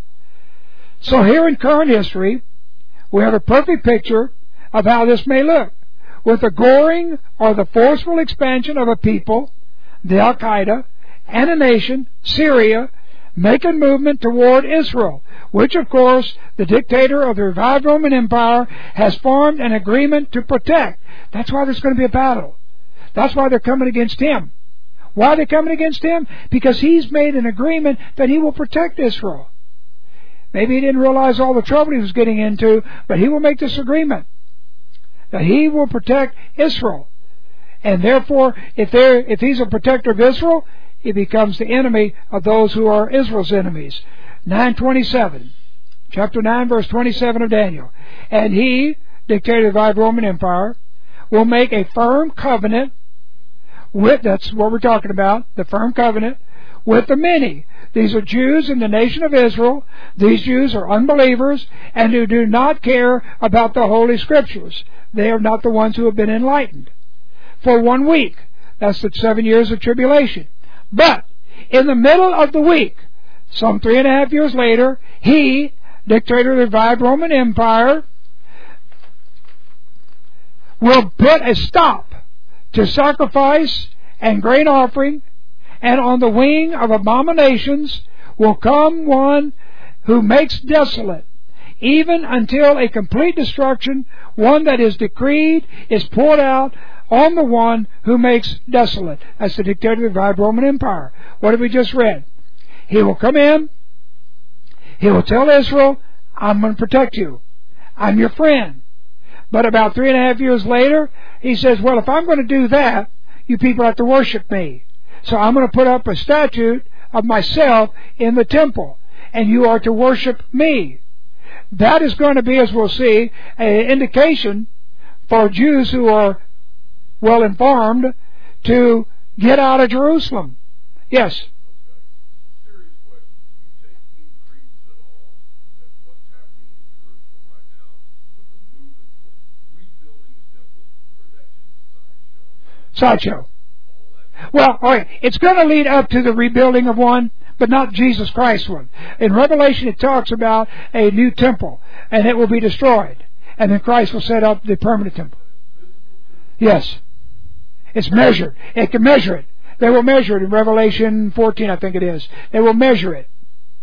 So here in current history, we have a perfect picture of how this may look. With the goring or the forceful expansion of a people, the Al-Qaeda, and a nation, Syria, make a movement toward Israel, which of course the dictator of the revived Roman Empire has formed an agreement to protect. That's why there's going to be a battle. That's why they're coming against him. Why are they coming against him? Because he's made an agreement that he will protect Israel. Maybe he didn't realize all the trouble he was getting into, but he will make this agreement that he will protect Israel. And therefore, if they're, if he's a protector of Israel, he becomes the enemy of those who are Israel's enemies. nine twenty-seven, chapter nine, verse twenty-seven of Daniel. And he, dictator of the revived Roman Empire, will make a firm covenant with, that's what we're talking about, the firm covenant, with the many. These are Jews in the nation of Israel. These Jews are unbelievers and who do not care about the Holy Scriptures. They are not the ones who have been enlightened. for one week. That's the seven years of tribulation. But in the middle of the week, some three and a half years later, he, dictator of the revived Roman Empire, will put a stop to sacrifice and grain offering, and on the wing of abominations will come one who makes desolate, even until a complete destruction, one that is decreed, is poured out on the one who makes desolate. That's the dictator of the revived Roman Empire. What have we just read? He will come in, he will tell Israel, I'm going to protect you. I'm your friend. But about three and a half years later, he says, well, if I'm going to do that, you people have to worship me. So I'm going to put up a statue of myself in the temple, and you are to worship me. That is going to be, as we'll see, an indication for Jews who are well informed to get out of Jerusalem. Yes? Serious question. Do you take any credence at all that what's happening in Jerusalem right now with the movement for rebuilding the temple, or is that just a sideshow? Sideshow. Well, all right, it's going to lead up to the rebuilding of one, but not Jesus Christ one. In Revelation it talks about a new temple, and it will be destroyed, and then Christ will set up the permanent temple. Yes. It's measured. It can measure it. They will measure it in Revelation fourteen, I think it is. They will measure it.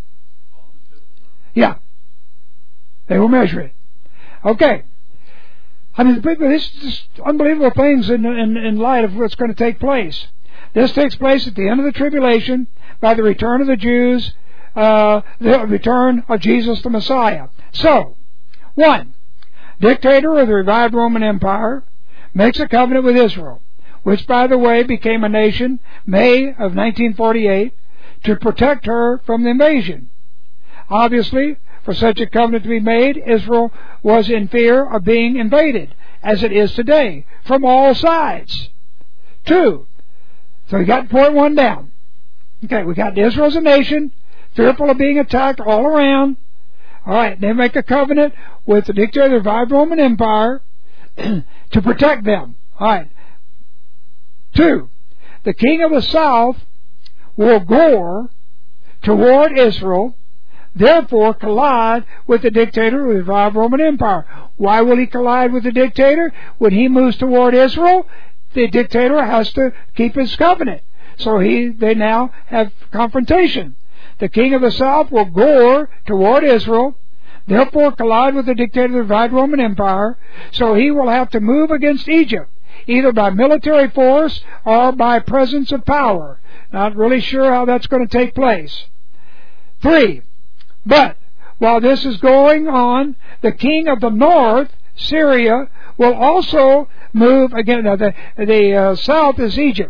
Yeah. They will measure it. Okay. I mean, this is just unbelievable things in, in, in light of what's going to take place. This takes place at the end of the tribulation by the return of the Jews, uh, the return of Jesus the Messiah. So, one, dictator of the revived Roman Empire makes a covenant with Israel, which, by the way, became a nation May of nineteen forty-eight, to protect her from the invasion. Obviously, for such a covenant to be made, Israel was in fear of being invaded, as it is today, from all sides. Two, so we got point one down. Okay, we got Israel as a nation, fearful of being attacked all around. All right, they make a covenant with the dictator of the revived Roman Empire to protect them. All right. Two, the king of the south will gore toward Israel, therefore collide with the dictator of the revived Roman Empire. Why will he collide with the dictator? When he moves toward Israel, the dictator has to keep his covenant. So he, they now have confrontation. The king of the south will gore toward Israel, therefore collide with the dictator of the revived Roman Empire, so he will have to move against Egypt, either by military force or by presence of power. Not really sure how that's going to take place. Three, but while this is going on, the king of the north, Syria, will also move again. Now the, the uh, south is Egypt.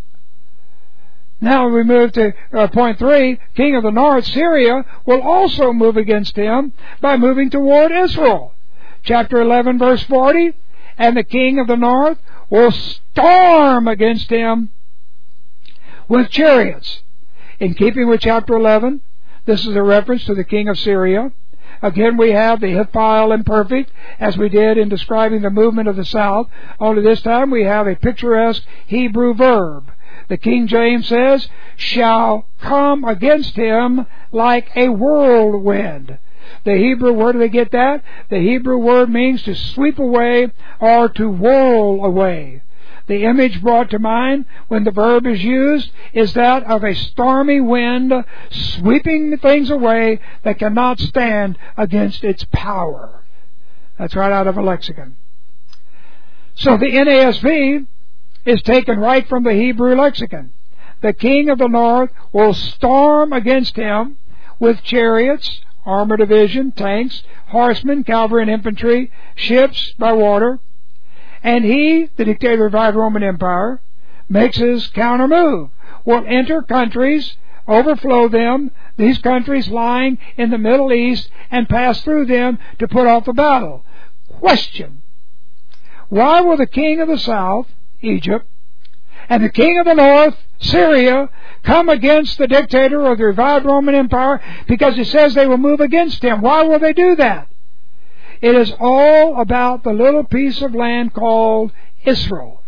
Now we move to uh, point three. King of the north, Syria, will also move against him by moving toward Israel. Chapter eleven, verse forty. And the king of the north will storm against him with chariots. In keeping with chapter eleven, this is a reference to the king of Syria. Again, we have the Hiphile imperfect, as we did in describing the movement of the south. Only this time we have a picturesque Hebrew verb. The King James says, shall come against him like a whirlwind. The Hebrew, where do they get that? The Hebrew word means to sweep away or to whirl away. The image brought to mind when the verb is used is that of a stormy wind sweeping things away that cannot stand against its power. That's right out of a lexicon. So the N A S V is taken right from the Hebrew lexicon. The king of the north will storm against him with chariots, armor division, tanks, horsemen, cavalry and infantry, ships by water. And he, the dictator of the revived Roman Empire, makes his counter move, will enter countries, overflow them, these countries lying in the Middle East, and pass through them to put off the battle. Question: why will the king of the south, Egypt, and the king of the north, Syria, come against the dictator of the revived Roman Empire? Because it says they will move against him. Why will they do that? It is all about the little piece of land called Israel.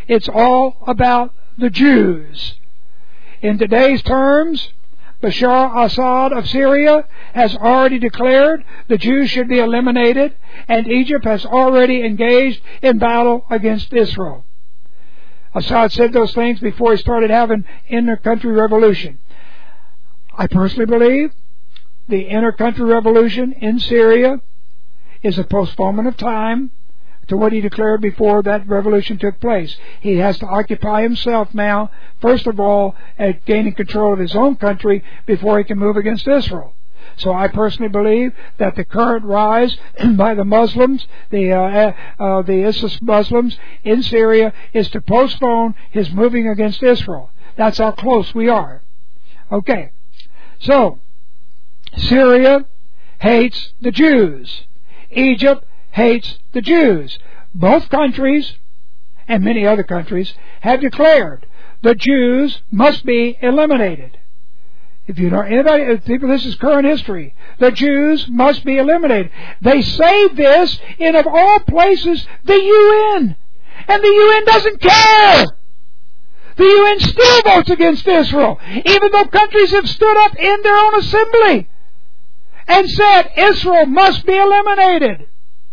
It's all about the Jews. In today's terms, Bashar al-Assad of Syria has already declared the Jews should be eliminated, and Egypt has already engaged in battle against Israel. Assad said those things before he started having inter-country revolution. I personally believe the inter-country revolution in Syria is a postponement of time to what he declared before that revolution took place. He has to occupy himself now, first of all, at gaining control of his own country before he can move against Israel. So I personally believe that the current rise by the Muslims, the uh, uh, the Islamist Muslims in Syria, is to postpone his moving against Israel. That's how close we are. Okay, so Syria hates the Jews. Egypt hates the Jews. Both countries, and many other countries, have declared the Jews must be eliminated. If you know anybody, if people, this is current history. The Jews must be eliminated. They say this in, of all places, the U N. And the U N doesn't care. The U N still votes against Israel, even though countries have stood up in their own assembly and said Israel must be eliminated.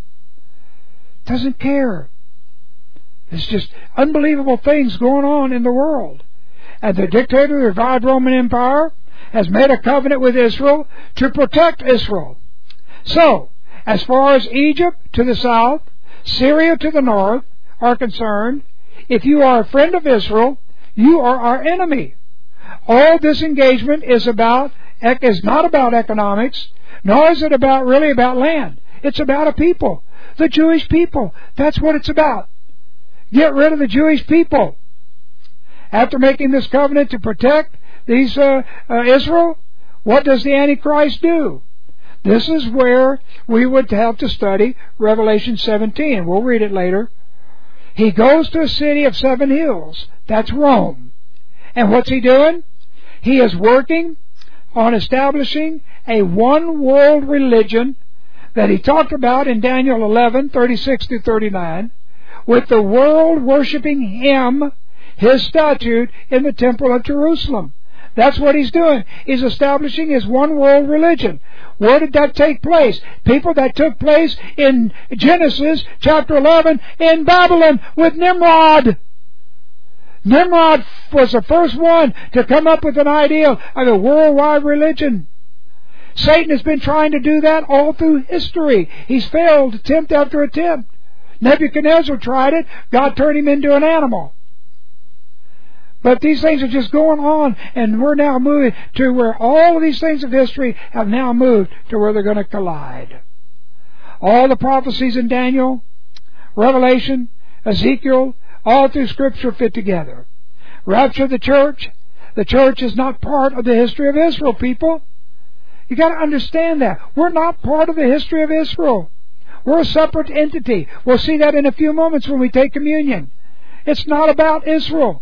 Doesn't care. It's just unbelievable things going on in the world. And the dictator of the revived Roman Empire has made a covenant with Israel to protect Israel. So, as far as Egypt to the south, Syria to the north are concerned, if you are a friend of Israel, you are our enemy. All this engagement is about is not about economics, nor is it about really about land. It's about a people, the Jewish people. That's what it's about. Get rid of the Jewish people. After making this covenant to protect these uh, uh, Israel, what does the Antichrist do? This is where we would have to study Revelation seventeen. We'll read it later. He goes to a city of seven hills. That's Rome. And what's he doing? He is working on establishing a one-world religion that he talked about in Daniel eleven, thirty-six through thirty-nine, with the world worshiping him, his statute, in the temple of Jerusalem. That's what he's doing. He's establishing his one-world religion. Where did that take place? People, that took place in Genesis chapter eleven in Babylon with Nimrod. Nimrod was the first one to come up with an idea of a worldwide religion. Satan has been trying to do that all through history. He's failed attempt after attempt. Nebuchadnezzar tried it. God turned him into an animal. But these things are just going on, and we're now moving to where all of these things of history have now moved to where they're going to collide. All the prophecies in Daniel, Revelation, Ezekiel, all through Scripture fit together. Rapture of the church. The church is not part of the history of Israel, people. You got to understand that. We're not part of the history of Israel. We're a separate entity. We'll see that in a few moments when we take communion. It's not about Israel.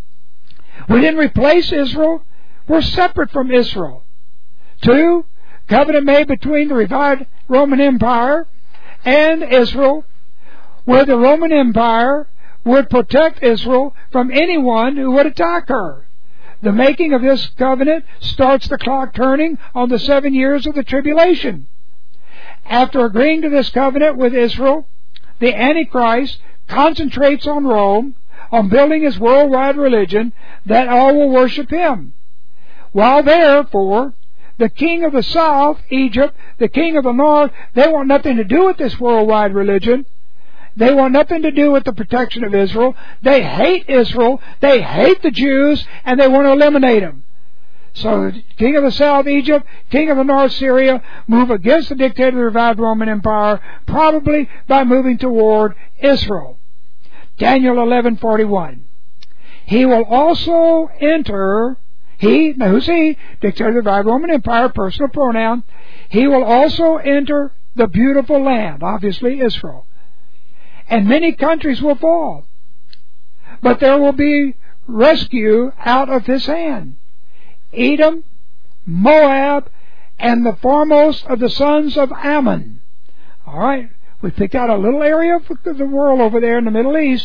We didn't replace Israel. We're separate from Israel. Two, covenant made between the revived Roman Empire and Israel, where the Roman Empire would protect Israel from anyone who would attack her. The making of this covenant starts the clock turning on the seven years of the tribulation. After agreeing to this covenant with Israel, the Antichrist concentrates on Rome, on building his worldwide religion, that all will worship him. While therefore, the king of the south, Egypt, the king of the north, they want nothing to do with this worldwide religion. They want nothing to do with the protection of Israel. They hate Israel. They hate the Jews, and they want to eliminate them. So, king of the south, Egypt, king of the north, Syria, move against the dictator of the revived Roman Empire, probably by moving toward Israel. Daniel eleven forty-one. He will also enter, he, now who's he? Dictator of the revived Roman Empire, personal pronoun. He will also enter the beautiful land, obviously Israel. And many countries will fall. But there will be rescue out of his hand. Edom, Moab, and the foremost of the sons of Ammon. All right, we picked out a little area of the world over there in the Middle East.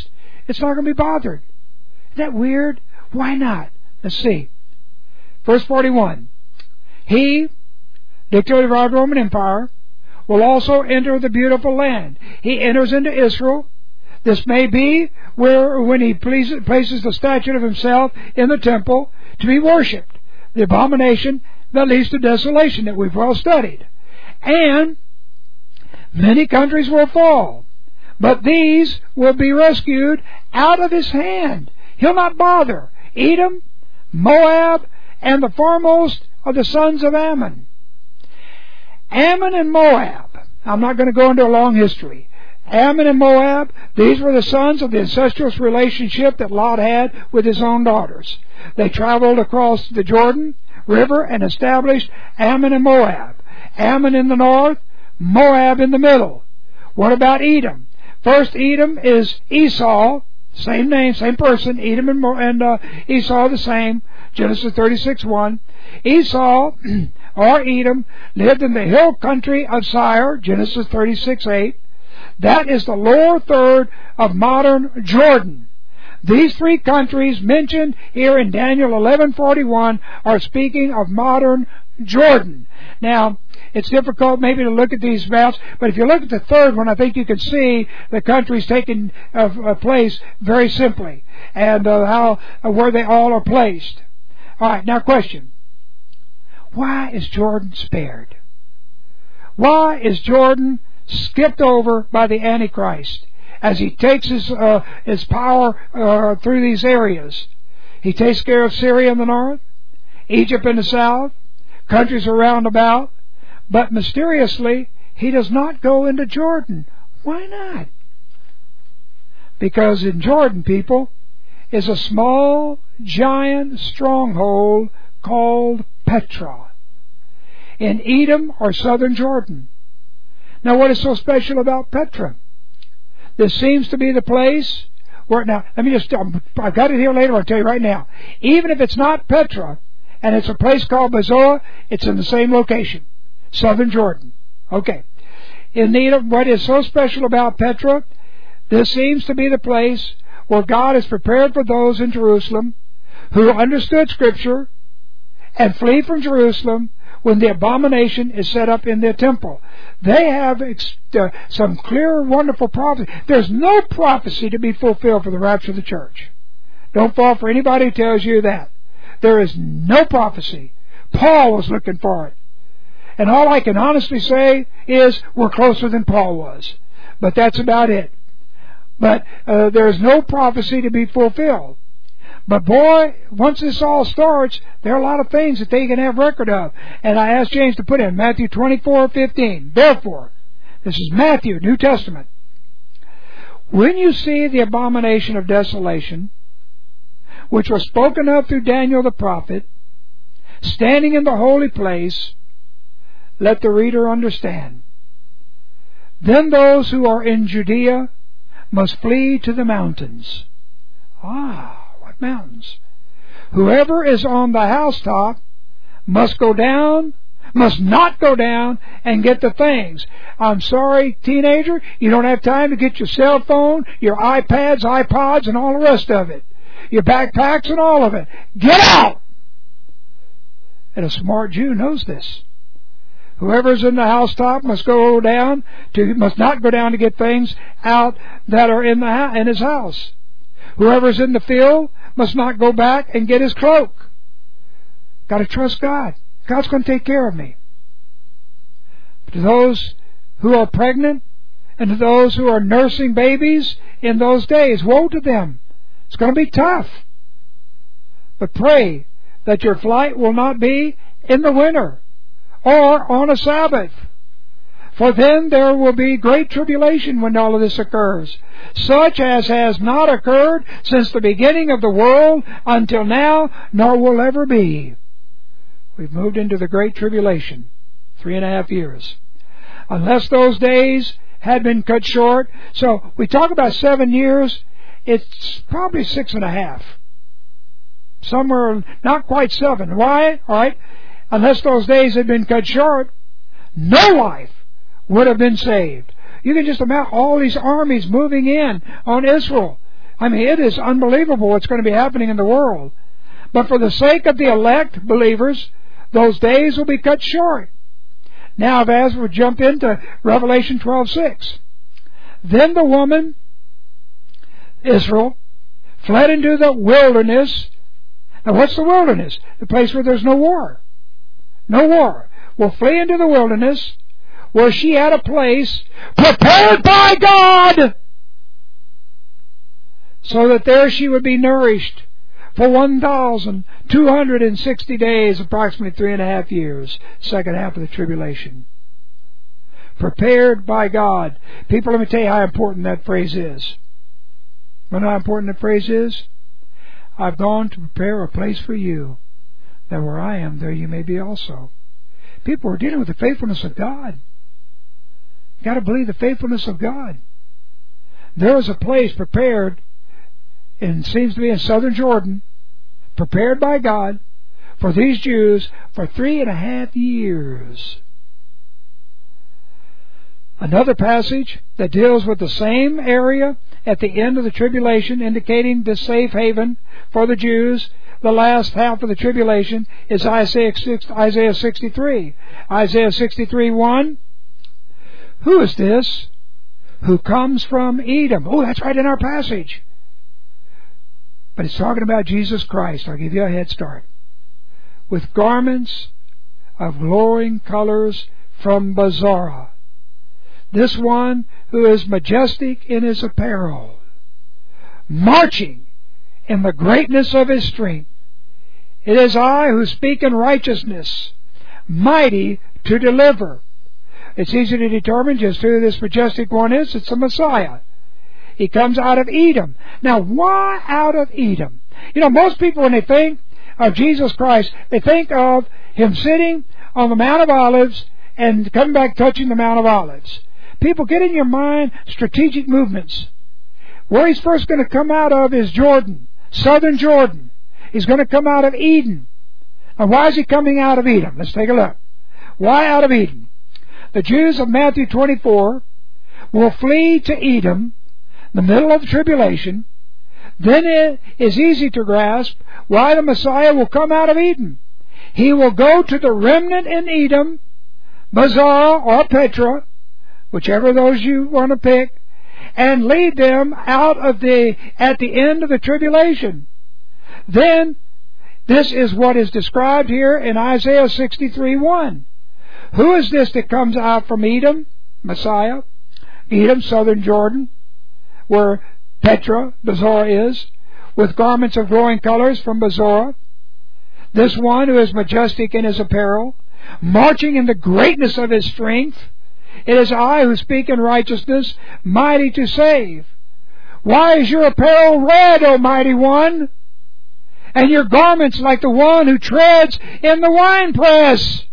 it's not going to be bothered. Isn't that weird? Why not? Let's see. Verse forty-one. He, dictator of the Roman Empire, will also enter the beautiful land. He enters into Israel. This may be where when he pleases, places the statue of himself in the temple to be worshipped. The abomination that leads to desolation that we've well studied. And many countries will fall, but these will be rescued out of his hand. He'll not bother. Edom, Moab, and the foremost of the sons of Ammon. Ammon and Moab. I'm not going to go into a long history. Ammon and Moab, these were the sons of the incestuous relationship that Lot had with his own daughters. They traveled across the Jordan River and established Ammon and Moab. Ammon in the north, Moab in the middle. What about Edom? First, Edom is Esau, same name, same person. Edom and, Mo- and uh, Esau the same. Genesis thirty-six one. Esau, or Edom, lived in the hill country of Seir. Genesis thirty-six eight. That is the lower third of modern Jordan. These three countries mentioned here in Daniel eleven forty-one are speaking of modern Jordan. Now, it's difficult maybe to look at these maps, but if you look at the third one, I think you can see the countries taking uh, place very simply, and uh, how uh, where they all are placed. All right, now question. Why is Jordan spared? Why is Jordan skipped over by the Antichrist as he takes his uh, his power uh, through these areas? He takes care of Syria in the north, Egypt in the south, countries around about, but mysteriously he does not go into Jordan. Why not? Because in Jordan, people, is a small, giant stronghold called Petra in Edom or southern Jordan. Now, what is so special about Petra? This seems to be the place where, now, let me just, um, I've got it here later, I'll tell you right now. Even if it's not Petra, and it's a place called Bezoar, it's in the same location, southern Jordan. Okay. In Edom, what is so special about Petra? This seems to be the place where God has prepared for those in Jerusalem who understood Scripture and flee from Jerusalem when the abomination is set up in their temple. They have ex- uh, some clear, wonderful prophecy. There's no prophecy to be fulfilled for the rapture of the church. Don't fall for anybody who tells you that. There is no prophecy. Paul was looking for it. And all I can honestly say is we're closer than Paul was. But that's about it. But uh, there's no prophecy to be fulfilled. But boy, once this all starts, there are a lot of things that they can have record of. And I asked James to put in Matthew twenty-four fifteen. Therefore, this is Matthew, New Testament. When you see the abomination of desolation, which was spoken of through Daniel the prophet, standing in the holy place, let the reader understand. Then those who are in Judea must flee to the mountains. Ah, what mountains? Whoever is on the housetop must go down, must not go down and get the things. I'm sorry, teenager, you don't have time to get your cell phone, your iPads, iPods, and all the rest of it. Your backpacks and all of it. Get out! And a smart Jew knows this. Whoever's in the housetop must go down to, must not go down to get things out that are in the in his house. Whoever's in the field must not go back and get his cloak. Got to trust God. God's going to take care of me. To those who are pregnant and to those who are nursing babies in those days, woe to them. It's going to be tough. But pray that your flight will not be in the winter or on a Sabbath. For then there will be great tribulation when all of this occurs, such as has not occurred since the beginning of the world until now, nor will ever be. We've moved into the great tribulation, three and a half years. Unless those days had been cut short. So we talk about seven years, it's probably six and a half. Somewhere, not quite seven. Why? All right. Unless those days had been cut short, no life would have been saved. You can just imagine all these armies moving in on Israel. I mean, it is unbelievable what's going to be happening in the world. But for the sake of the elect believers, those days will be cut short. Now, as we jump into Revelation twelve six, then the woman, Israel, fled into the wilderness. Now, what's the wilderness? The place where there's no war. No war. Will flee into the wilderness, where she had a place prepared by God, so that there she would be nourished for one thousand two hundred sixty days, approximately three and a half years, second half of the tribulation. Prepared by God. People, let me tell you how important that phrase is. You know how important that phrase is? I've gone to prepare a place for you, that where I am, there you may be also. People are dealing with the faithfulness of God. You've got to believe the faithfulness of God. There is a place prepared, and seems to be in southern Jordan, prepared by God for these Jews for three and a half years. Another passage that deals with the same area at the end of the tribulation, indicating the safe haven for the Jews, the last half of the tribulation, is Isaiah sixty-three. Isaiah sixty-three one. Who is this who comes from Edom? Oh, that's right in our passage. But it's talking about Jesus Christ. I'll give you a head start. With garments of glowing colors from Bozrah. This one who is majestic in his apparel, marching in the greatness of his strength. It is I who speak in righteousness, mighty to deliver. It's easy to determine just who this majestic one is. It's the Messiah. He comes out of Edom. Now, why out of Edom? You know, most people, when they think of Jesus Christ, they think of Him sitting on the Mount of Olives and coming back touching the Mount of Olives. People, get in your mind strategic movements. Where He's first going to come out of is Jordan, southern Jordan. He's going to come out of Eden. Now, why is He coming out of Edom? Let's take a look. Why out of Eden? The Jews of Matthew twenty-four will flee to Edom, the middle of the tribulation. Then it is easy to grasp why the Messiah will come out of Eden. He will go to the remnant in Edom, Bozrah or Petra, whichever of those you want to pick, and lead them out of the at the end of the tribulation. Then, this is what is described here in Isaiah sixty-three one. Who is this that comes out from Edom? Messiah. Edom, southern Jordan, where Petra, Bozrah is, with garments of glowing colors from Bozrah. This one who is majestic in his apparel, marching in the greatness of his strength. It is I who speak in righteousness, mighty to save. Why is your apparel red, O mighty one? And your garments like the one who treads in the winepress?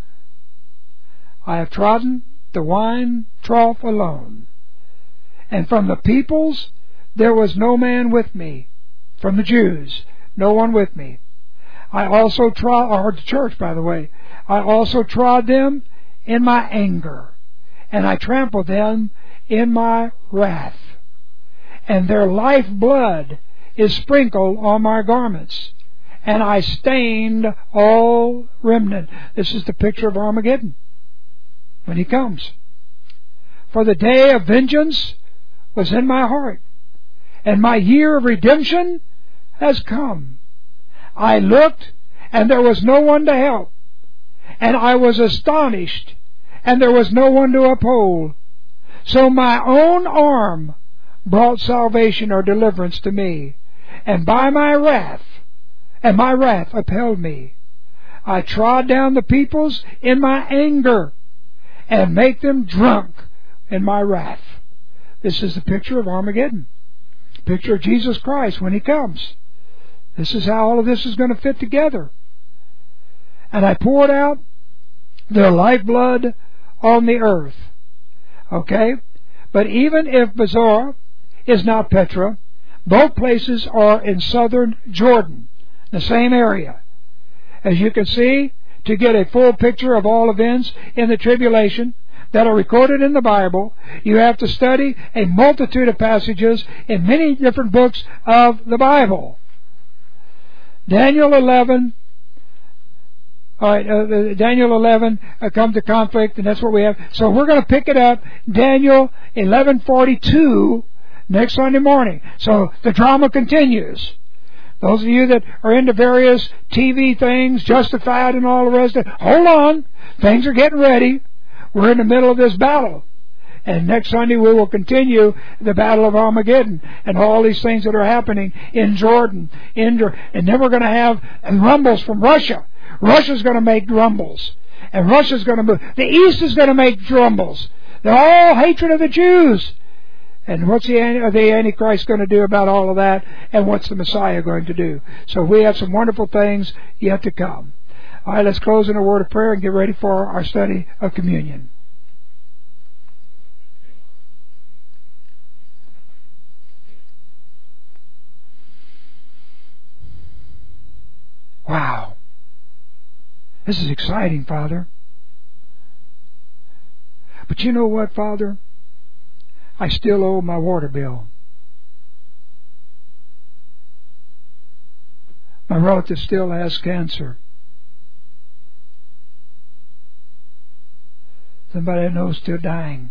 I have trodden the wine trough alone, and from the peoples there was no man with me. From the Jews, no one with me. I also trod, or the church, by the way, I also trod them in my anger, and I trampled them in my wrath. And their life blood is sprinkled on my garments, and I stained all remnant. This is the picture of Armageddon, when He comes. For the day of vengeance was in my heart, and my year of redemption has come. I looked, and there was no one to help, and I was astonished, and there was no one to uphold. So my own arm brought salvation or deliverance to me, and by my wrath, and my wrath upheld me. I trod down the peoples in my anger, and make them drunk in my wrath. This is the picture of Armageddon. Picture of Jesus Christ when He comes. This is how all of this is going to fit together. And I poured out their lifeblood on the earth. Okay? But even if Bozrah is not Petra, both places are in southern Jordan, the same area. As you can see, to get a full picture of all events in the tribulation, that are recorded in the Bible. You have to study a multitude of passages in many different books of the Bible. Daniel eleven, all right, uh, Daniel eleven uh, come to conflict, and that's what we have. So we're going to pick it up, Daniel eleven forty-two, next Sunday morning. So the drama continues. Those of you that are into various T V things, Justified and all the rest of it, hold on. Things are getting ready. We're in the middle of this battle. And next Sunday we will continue the Battle of Armageddon and all these things that are happening in Jordan. In, and then we're going to have rumbles from Russia. Russia's going to make rumbles. And Russia's going to move. The East is going to make rumbles. They're all hatred of the Jews. And what's the, the Antichrist going to do about all of that? And what's the Messiah going to do? So we have some wonderful things yet to come. All right, let's close in a word of prayer and get ready for our study of communion. Wow. This is exciting, Father. But you know what, Father? I still owe my water bill. My relative still has cancer. Somebody I know is still dying.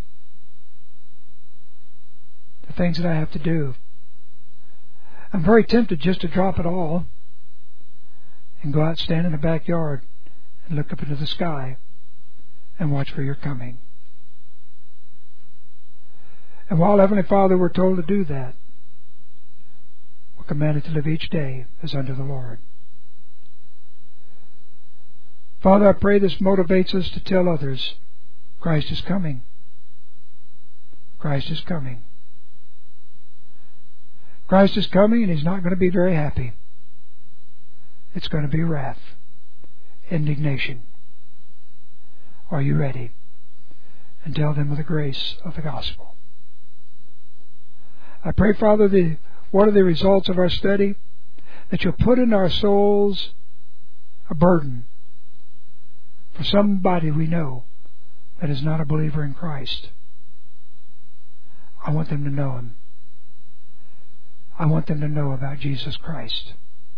The things that I have to do. I'm very tempted just to drop it all and go out, stand in the backyard and look up into the sky and watch for your coming. And while, Heavenly Father, we're told to do that, we're commanded to live each day as unto the Lord. Father, I pray this motivates us to tell others, Christ is coming. Christ is coming. Christ is coming, and He's not going to be very happy. It's going to be wrath, indignation. Are you ready? And tell them of the grace of the gospel. I pray, Father, the, what are the results of our study? That you'll put in our souls a burden for somebody we know that is not a believer in Christ. I want them to know Him. I want them to know about Jesus Christ.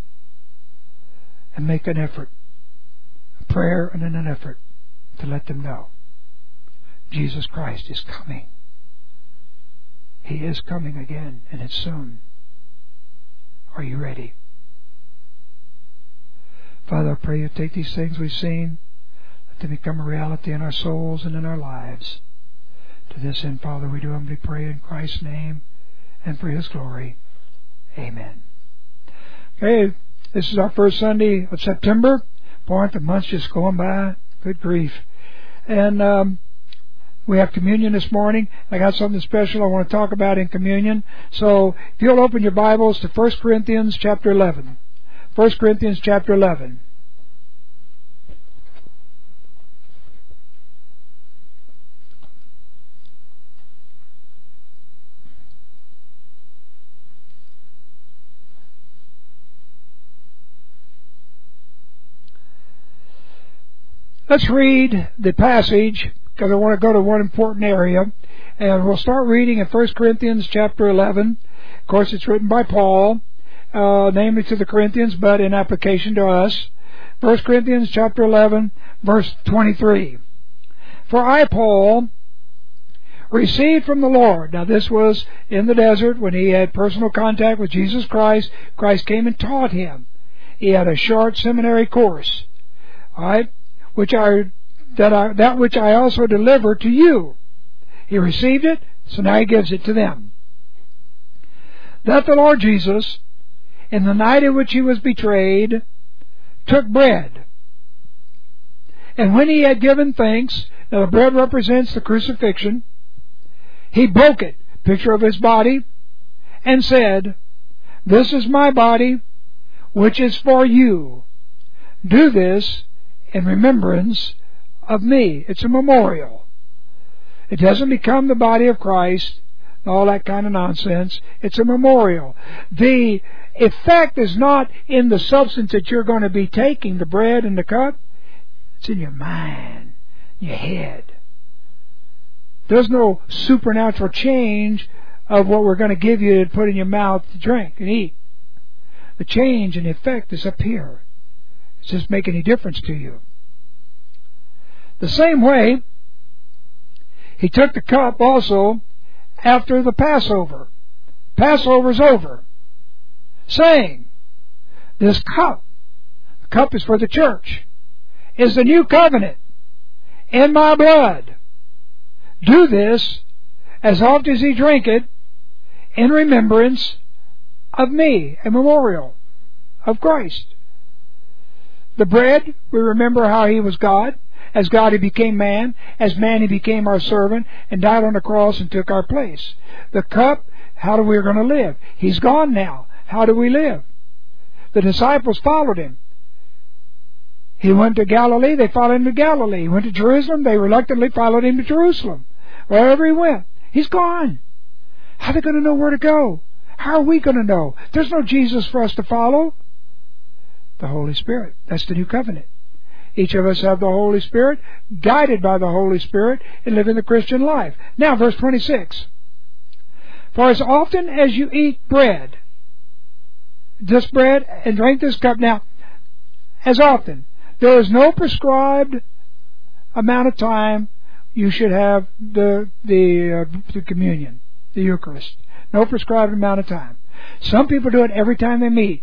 And make an effort, a prayer and an effort to let them know Jesus Christ is coming. He is coming again, and it's soon. Are you ready? Father, I pray you take these things we've seen, let them become a reality in our souls and in our lives. To this end, Father, we do humbly pray in Christ's name and for His glory. Amen. Okay, this is our first Sunday of September. Boy, the month's just going by. Good grief. And um, we have communion this morning. I got something special I want to talk about in communion. So if you'll open your Bibles to First Corinthians chapter eleven. First Corinthians chapter eleven. Let's read the passage, because I want to go to one important area. And we'll start reading in First Corinthians chapter eleven. Of course, it's written by Paul, uh, namely to the Corinthians, but in application to us. First Corinthians chapter eleven, verse twenty-three. For I, Paul, received from the Lord. Now this was in the desert when he had personal contact with Jesus Christ. Christ came and taught him. He had a short seminary course. All right? Which I, that I, that which I also delivered to you. He received it, so now he gives it to them. That the Lord Jesus, in the night in which he was betrayed, took bread. And when he had given thanks, now the bread represents the crucifixion, he broke it, picture of his body, and said, This is my body, which is for you. Do this in remembrance of me. It's a memorial. It doesn't become the body of Christ, all that kind of nonsense. It's a memorial. The effect is not in the substance that you're going to be taking, the bread and the cup. It's in your mind, your head. There's no supernatural change of what we're going to give you to put in your mouth to drink and eat. The change and the effect is up here. It doesn't make any difference to you. The same way, he took the cup also after the Passover. Passover's over. Saying, this cup, the cup is for the church, is the new covenant in my blood. Do this as oft as ye drink it in remembrance of me, a memorial of Christ. The bread, we remember how he was God. As God he became man. As man he became our servant and died on the cross and took our place. The cup, how do we going to live? He's gone now. How do we live? The disciples followed him. He went to Galilee, they followed him to Galilee. He went to Jerusalem, they reluctantly followed him to Jerusalem. Wherever he went, he's gone. How are they going to know where to go? How are we going to know? There's no Jesus for us to follow. The Holy Spirit. That's the new covenant. Each of us have the Holy Spirit, guided by the Holy Spirit, and live in the Christian life. Now, verse twenty-six. For as often as you eat bread, this bread, and drink this cup, now, as often, there is no prescribed amount of time you should have the the, uh, the communion, the Eucharist. No prescribed amount of time. Some people do it every time they meet.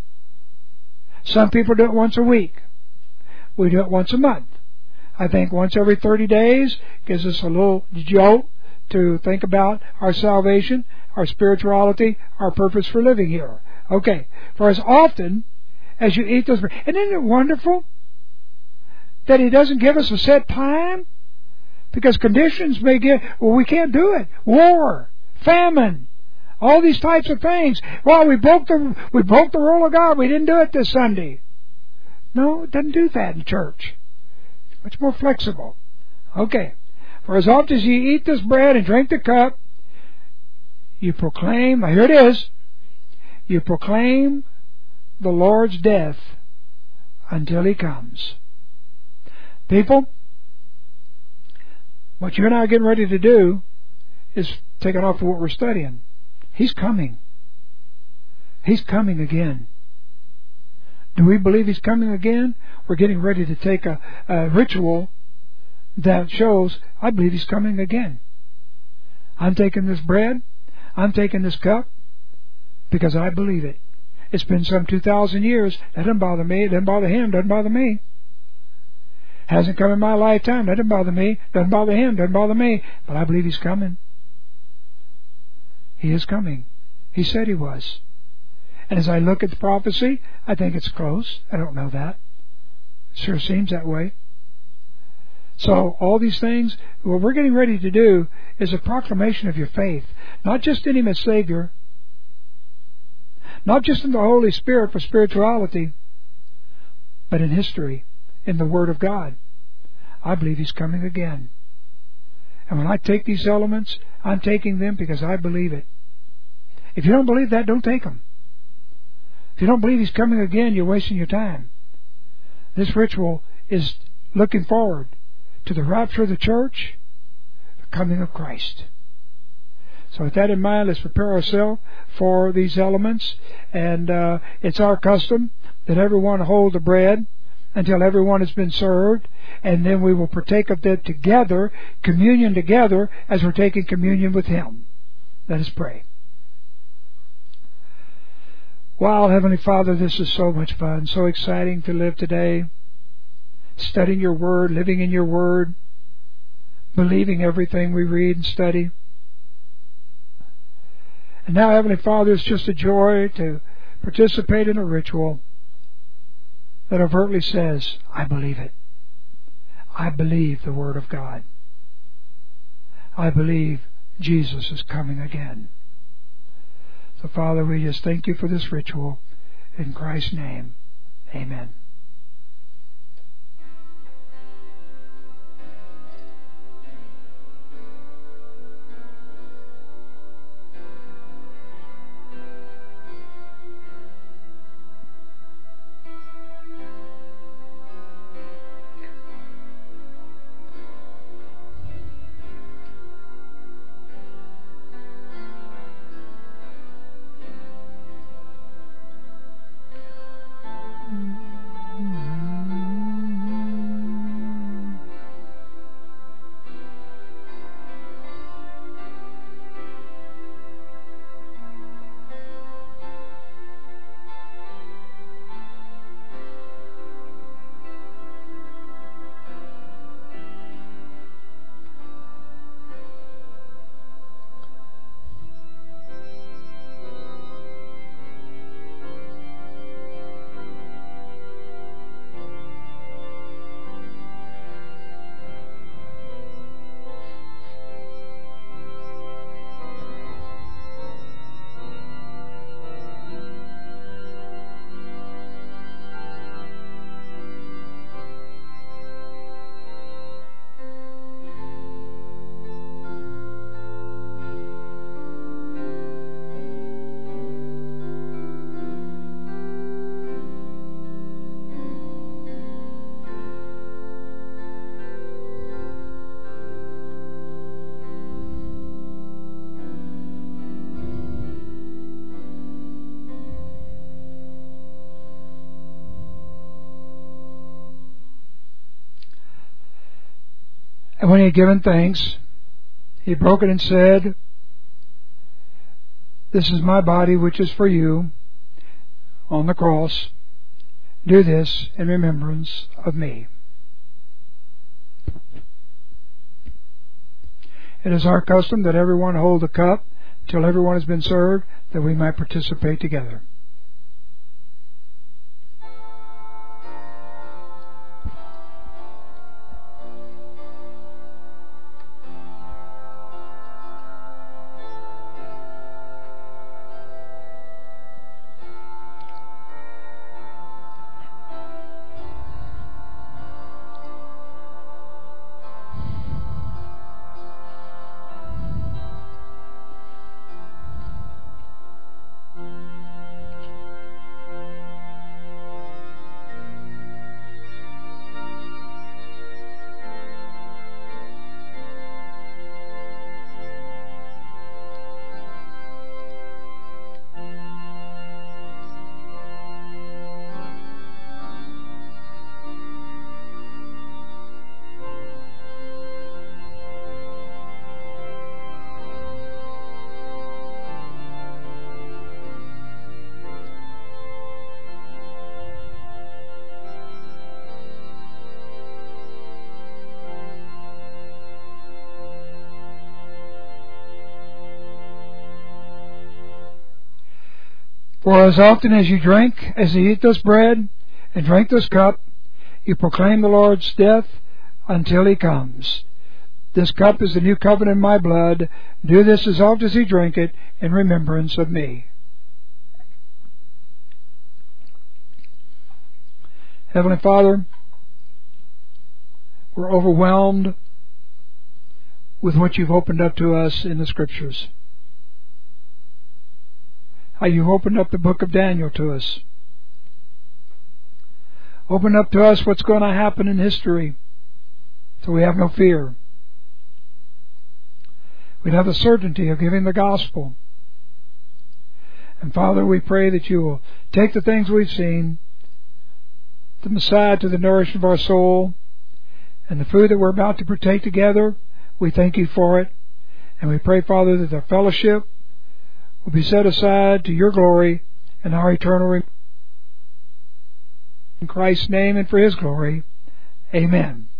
Some people do it once a week. We do it once a month. I think once every thirty days gives us a little jolt to think about our salvation, our spirituality, our purpose for living here. Okay, for as often as you eat this bread. And isn't it wonderful that he doesn't give us a set time? Because conditions may get, well, we can't do it. War, famine, all these types of things. Well, we broke the we broke the rule of God. We didn't do it this Sunday. No, it doesn't do that in church. It's much more flexible. Okay. For as often as you eat this bread and drink the cup, you proclaim, now here it is, you proclaim the Lord's death until he comes. People, what you and I are getting ready to do is taking off of what we're studying. He's coming. He's coming again. Do we believe he's coming again? We're getting ready to take a, a ritual that shows, I believe he's coming again. I'm taking this bread, I'm taking this cup, because I believe it. It's been some two thousand years. That doesn't bother me. It doesn't bother him. Doesn't bother me. Hasn't come in my lifetime. That doesn't bother me. Doesn't bother him. Doesn't bother me. But I believe he's coming. He is coming. He said he was. And as I look at the prophecy, I think it's close. I don't know that. It sure seems that way. So all these things, what we're getting ready to do is a proclamation of your faith. Not just in him as Savior. Not just in the Holy Spirit for spirituality, but in history, in the Word of God. I believe he's coming again. And when I take these elements, I'm taking them because I believe it. If you don't believe that, don't take them. If you don't believe he's coming again, you're wasting your time. This ritual is looking forward to the rapture of the church, the coming of Christ. So with that in mind, let's prepare ourselves for these elements. And uh, it's our custom that everyone hold the bread until everyone has been served. And then we will partake of that together, communion together, as we're taking communion with him. Let us pray. Wow, Heavenly Father, this is so much fun, so exciting to live today. Studying your Word, living in your Word, believing everything we read and study. And now, Heavenly Father, it's just a joy to participate in a ritual that overtly says, I believe it. I believe the Word of God. I believe Jesus is coming again. So, Father, we just thank you for this ritual. In Christ's name, amen. And when he had given thanks, he broke it and said, "This is my body, which is for you," on the cross. "Do this in remembrance of me." It is our custom that everyone hold the cup till everyone has been served, that we might participate together. For as often as you drink, as you eat this bread and drink this cup, you proclaim the Lord's death until he comes. This cup is the new covenant in my blood. Do this as often as you drink it in remembrance of me. Heavenly Father, we're overwhelmed with what you've opened up to us in the Scriptures. How you've opened up the book of Daniel to us. Open up to us what's going to happen in history, so we have no fear. We'd have the certainty of giving the gospel. And Father, we pray that you will take the things we've seen, the Messiah to the nourishment of our soul, and the food that we're about to partake together. We thank you for it. And we pray, Father, that the fellowship will be set aside to your glory and our eternal reward. In Christ's name and for his glory. Amen.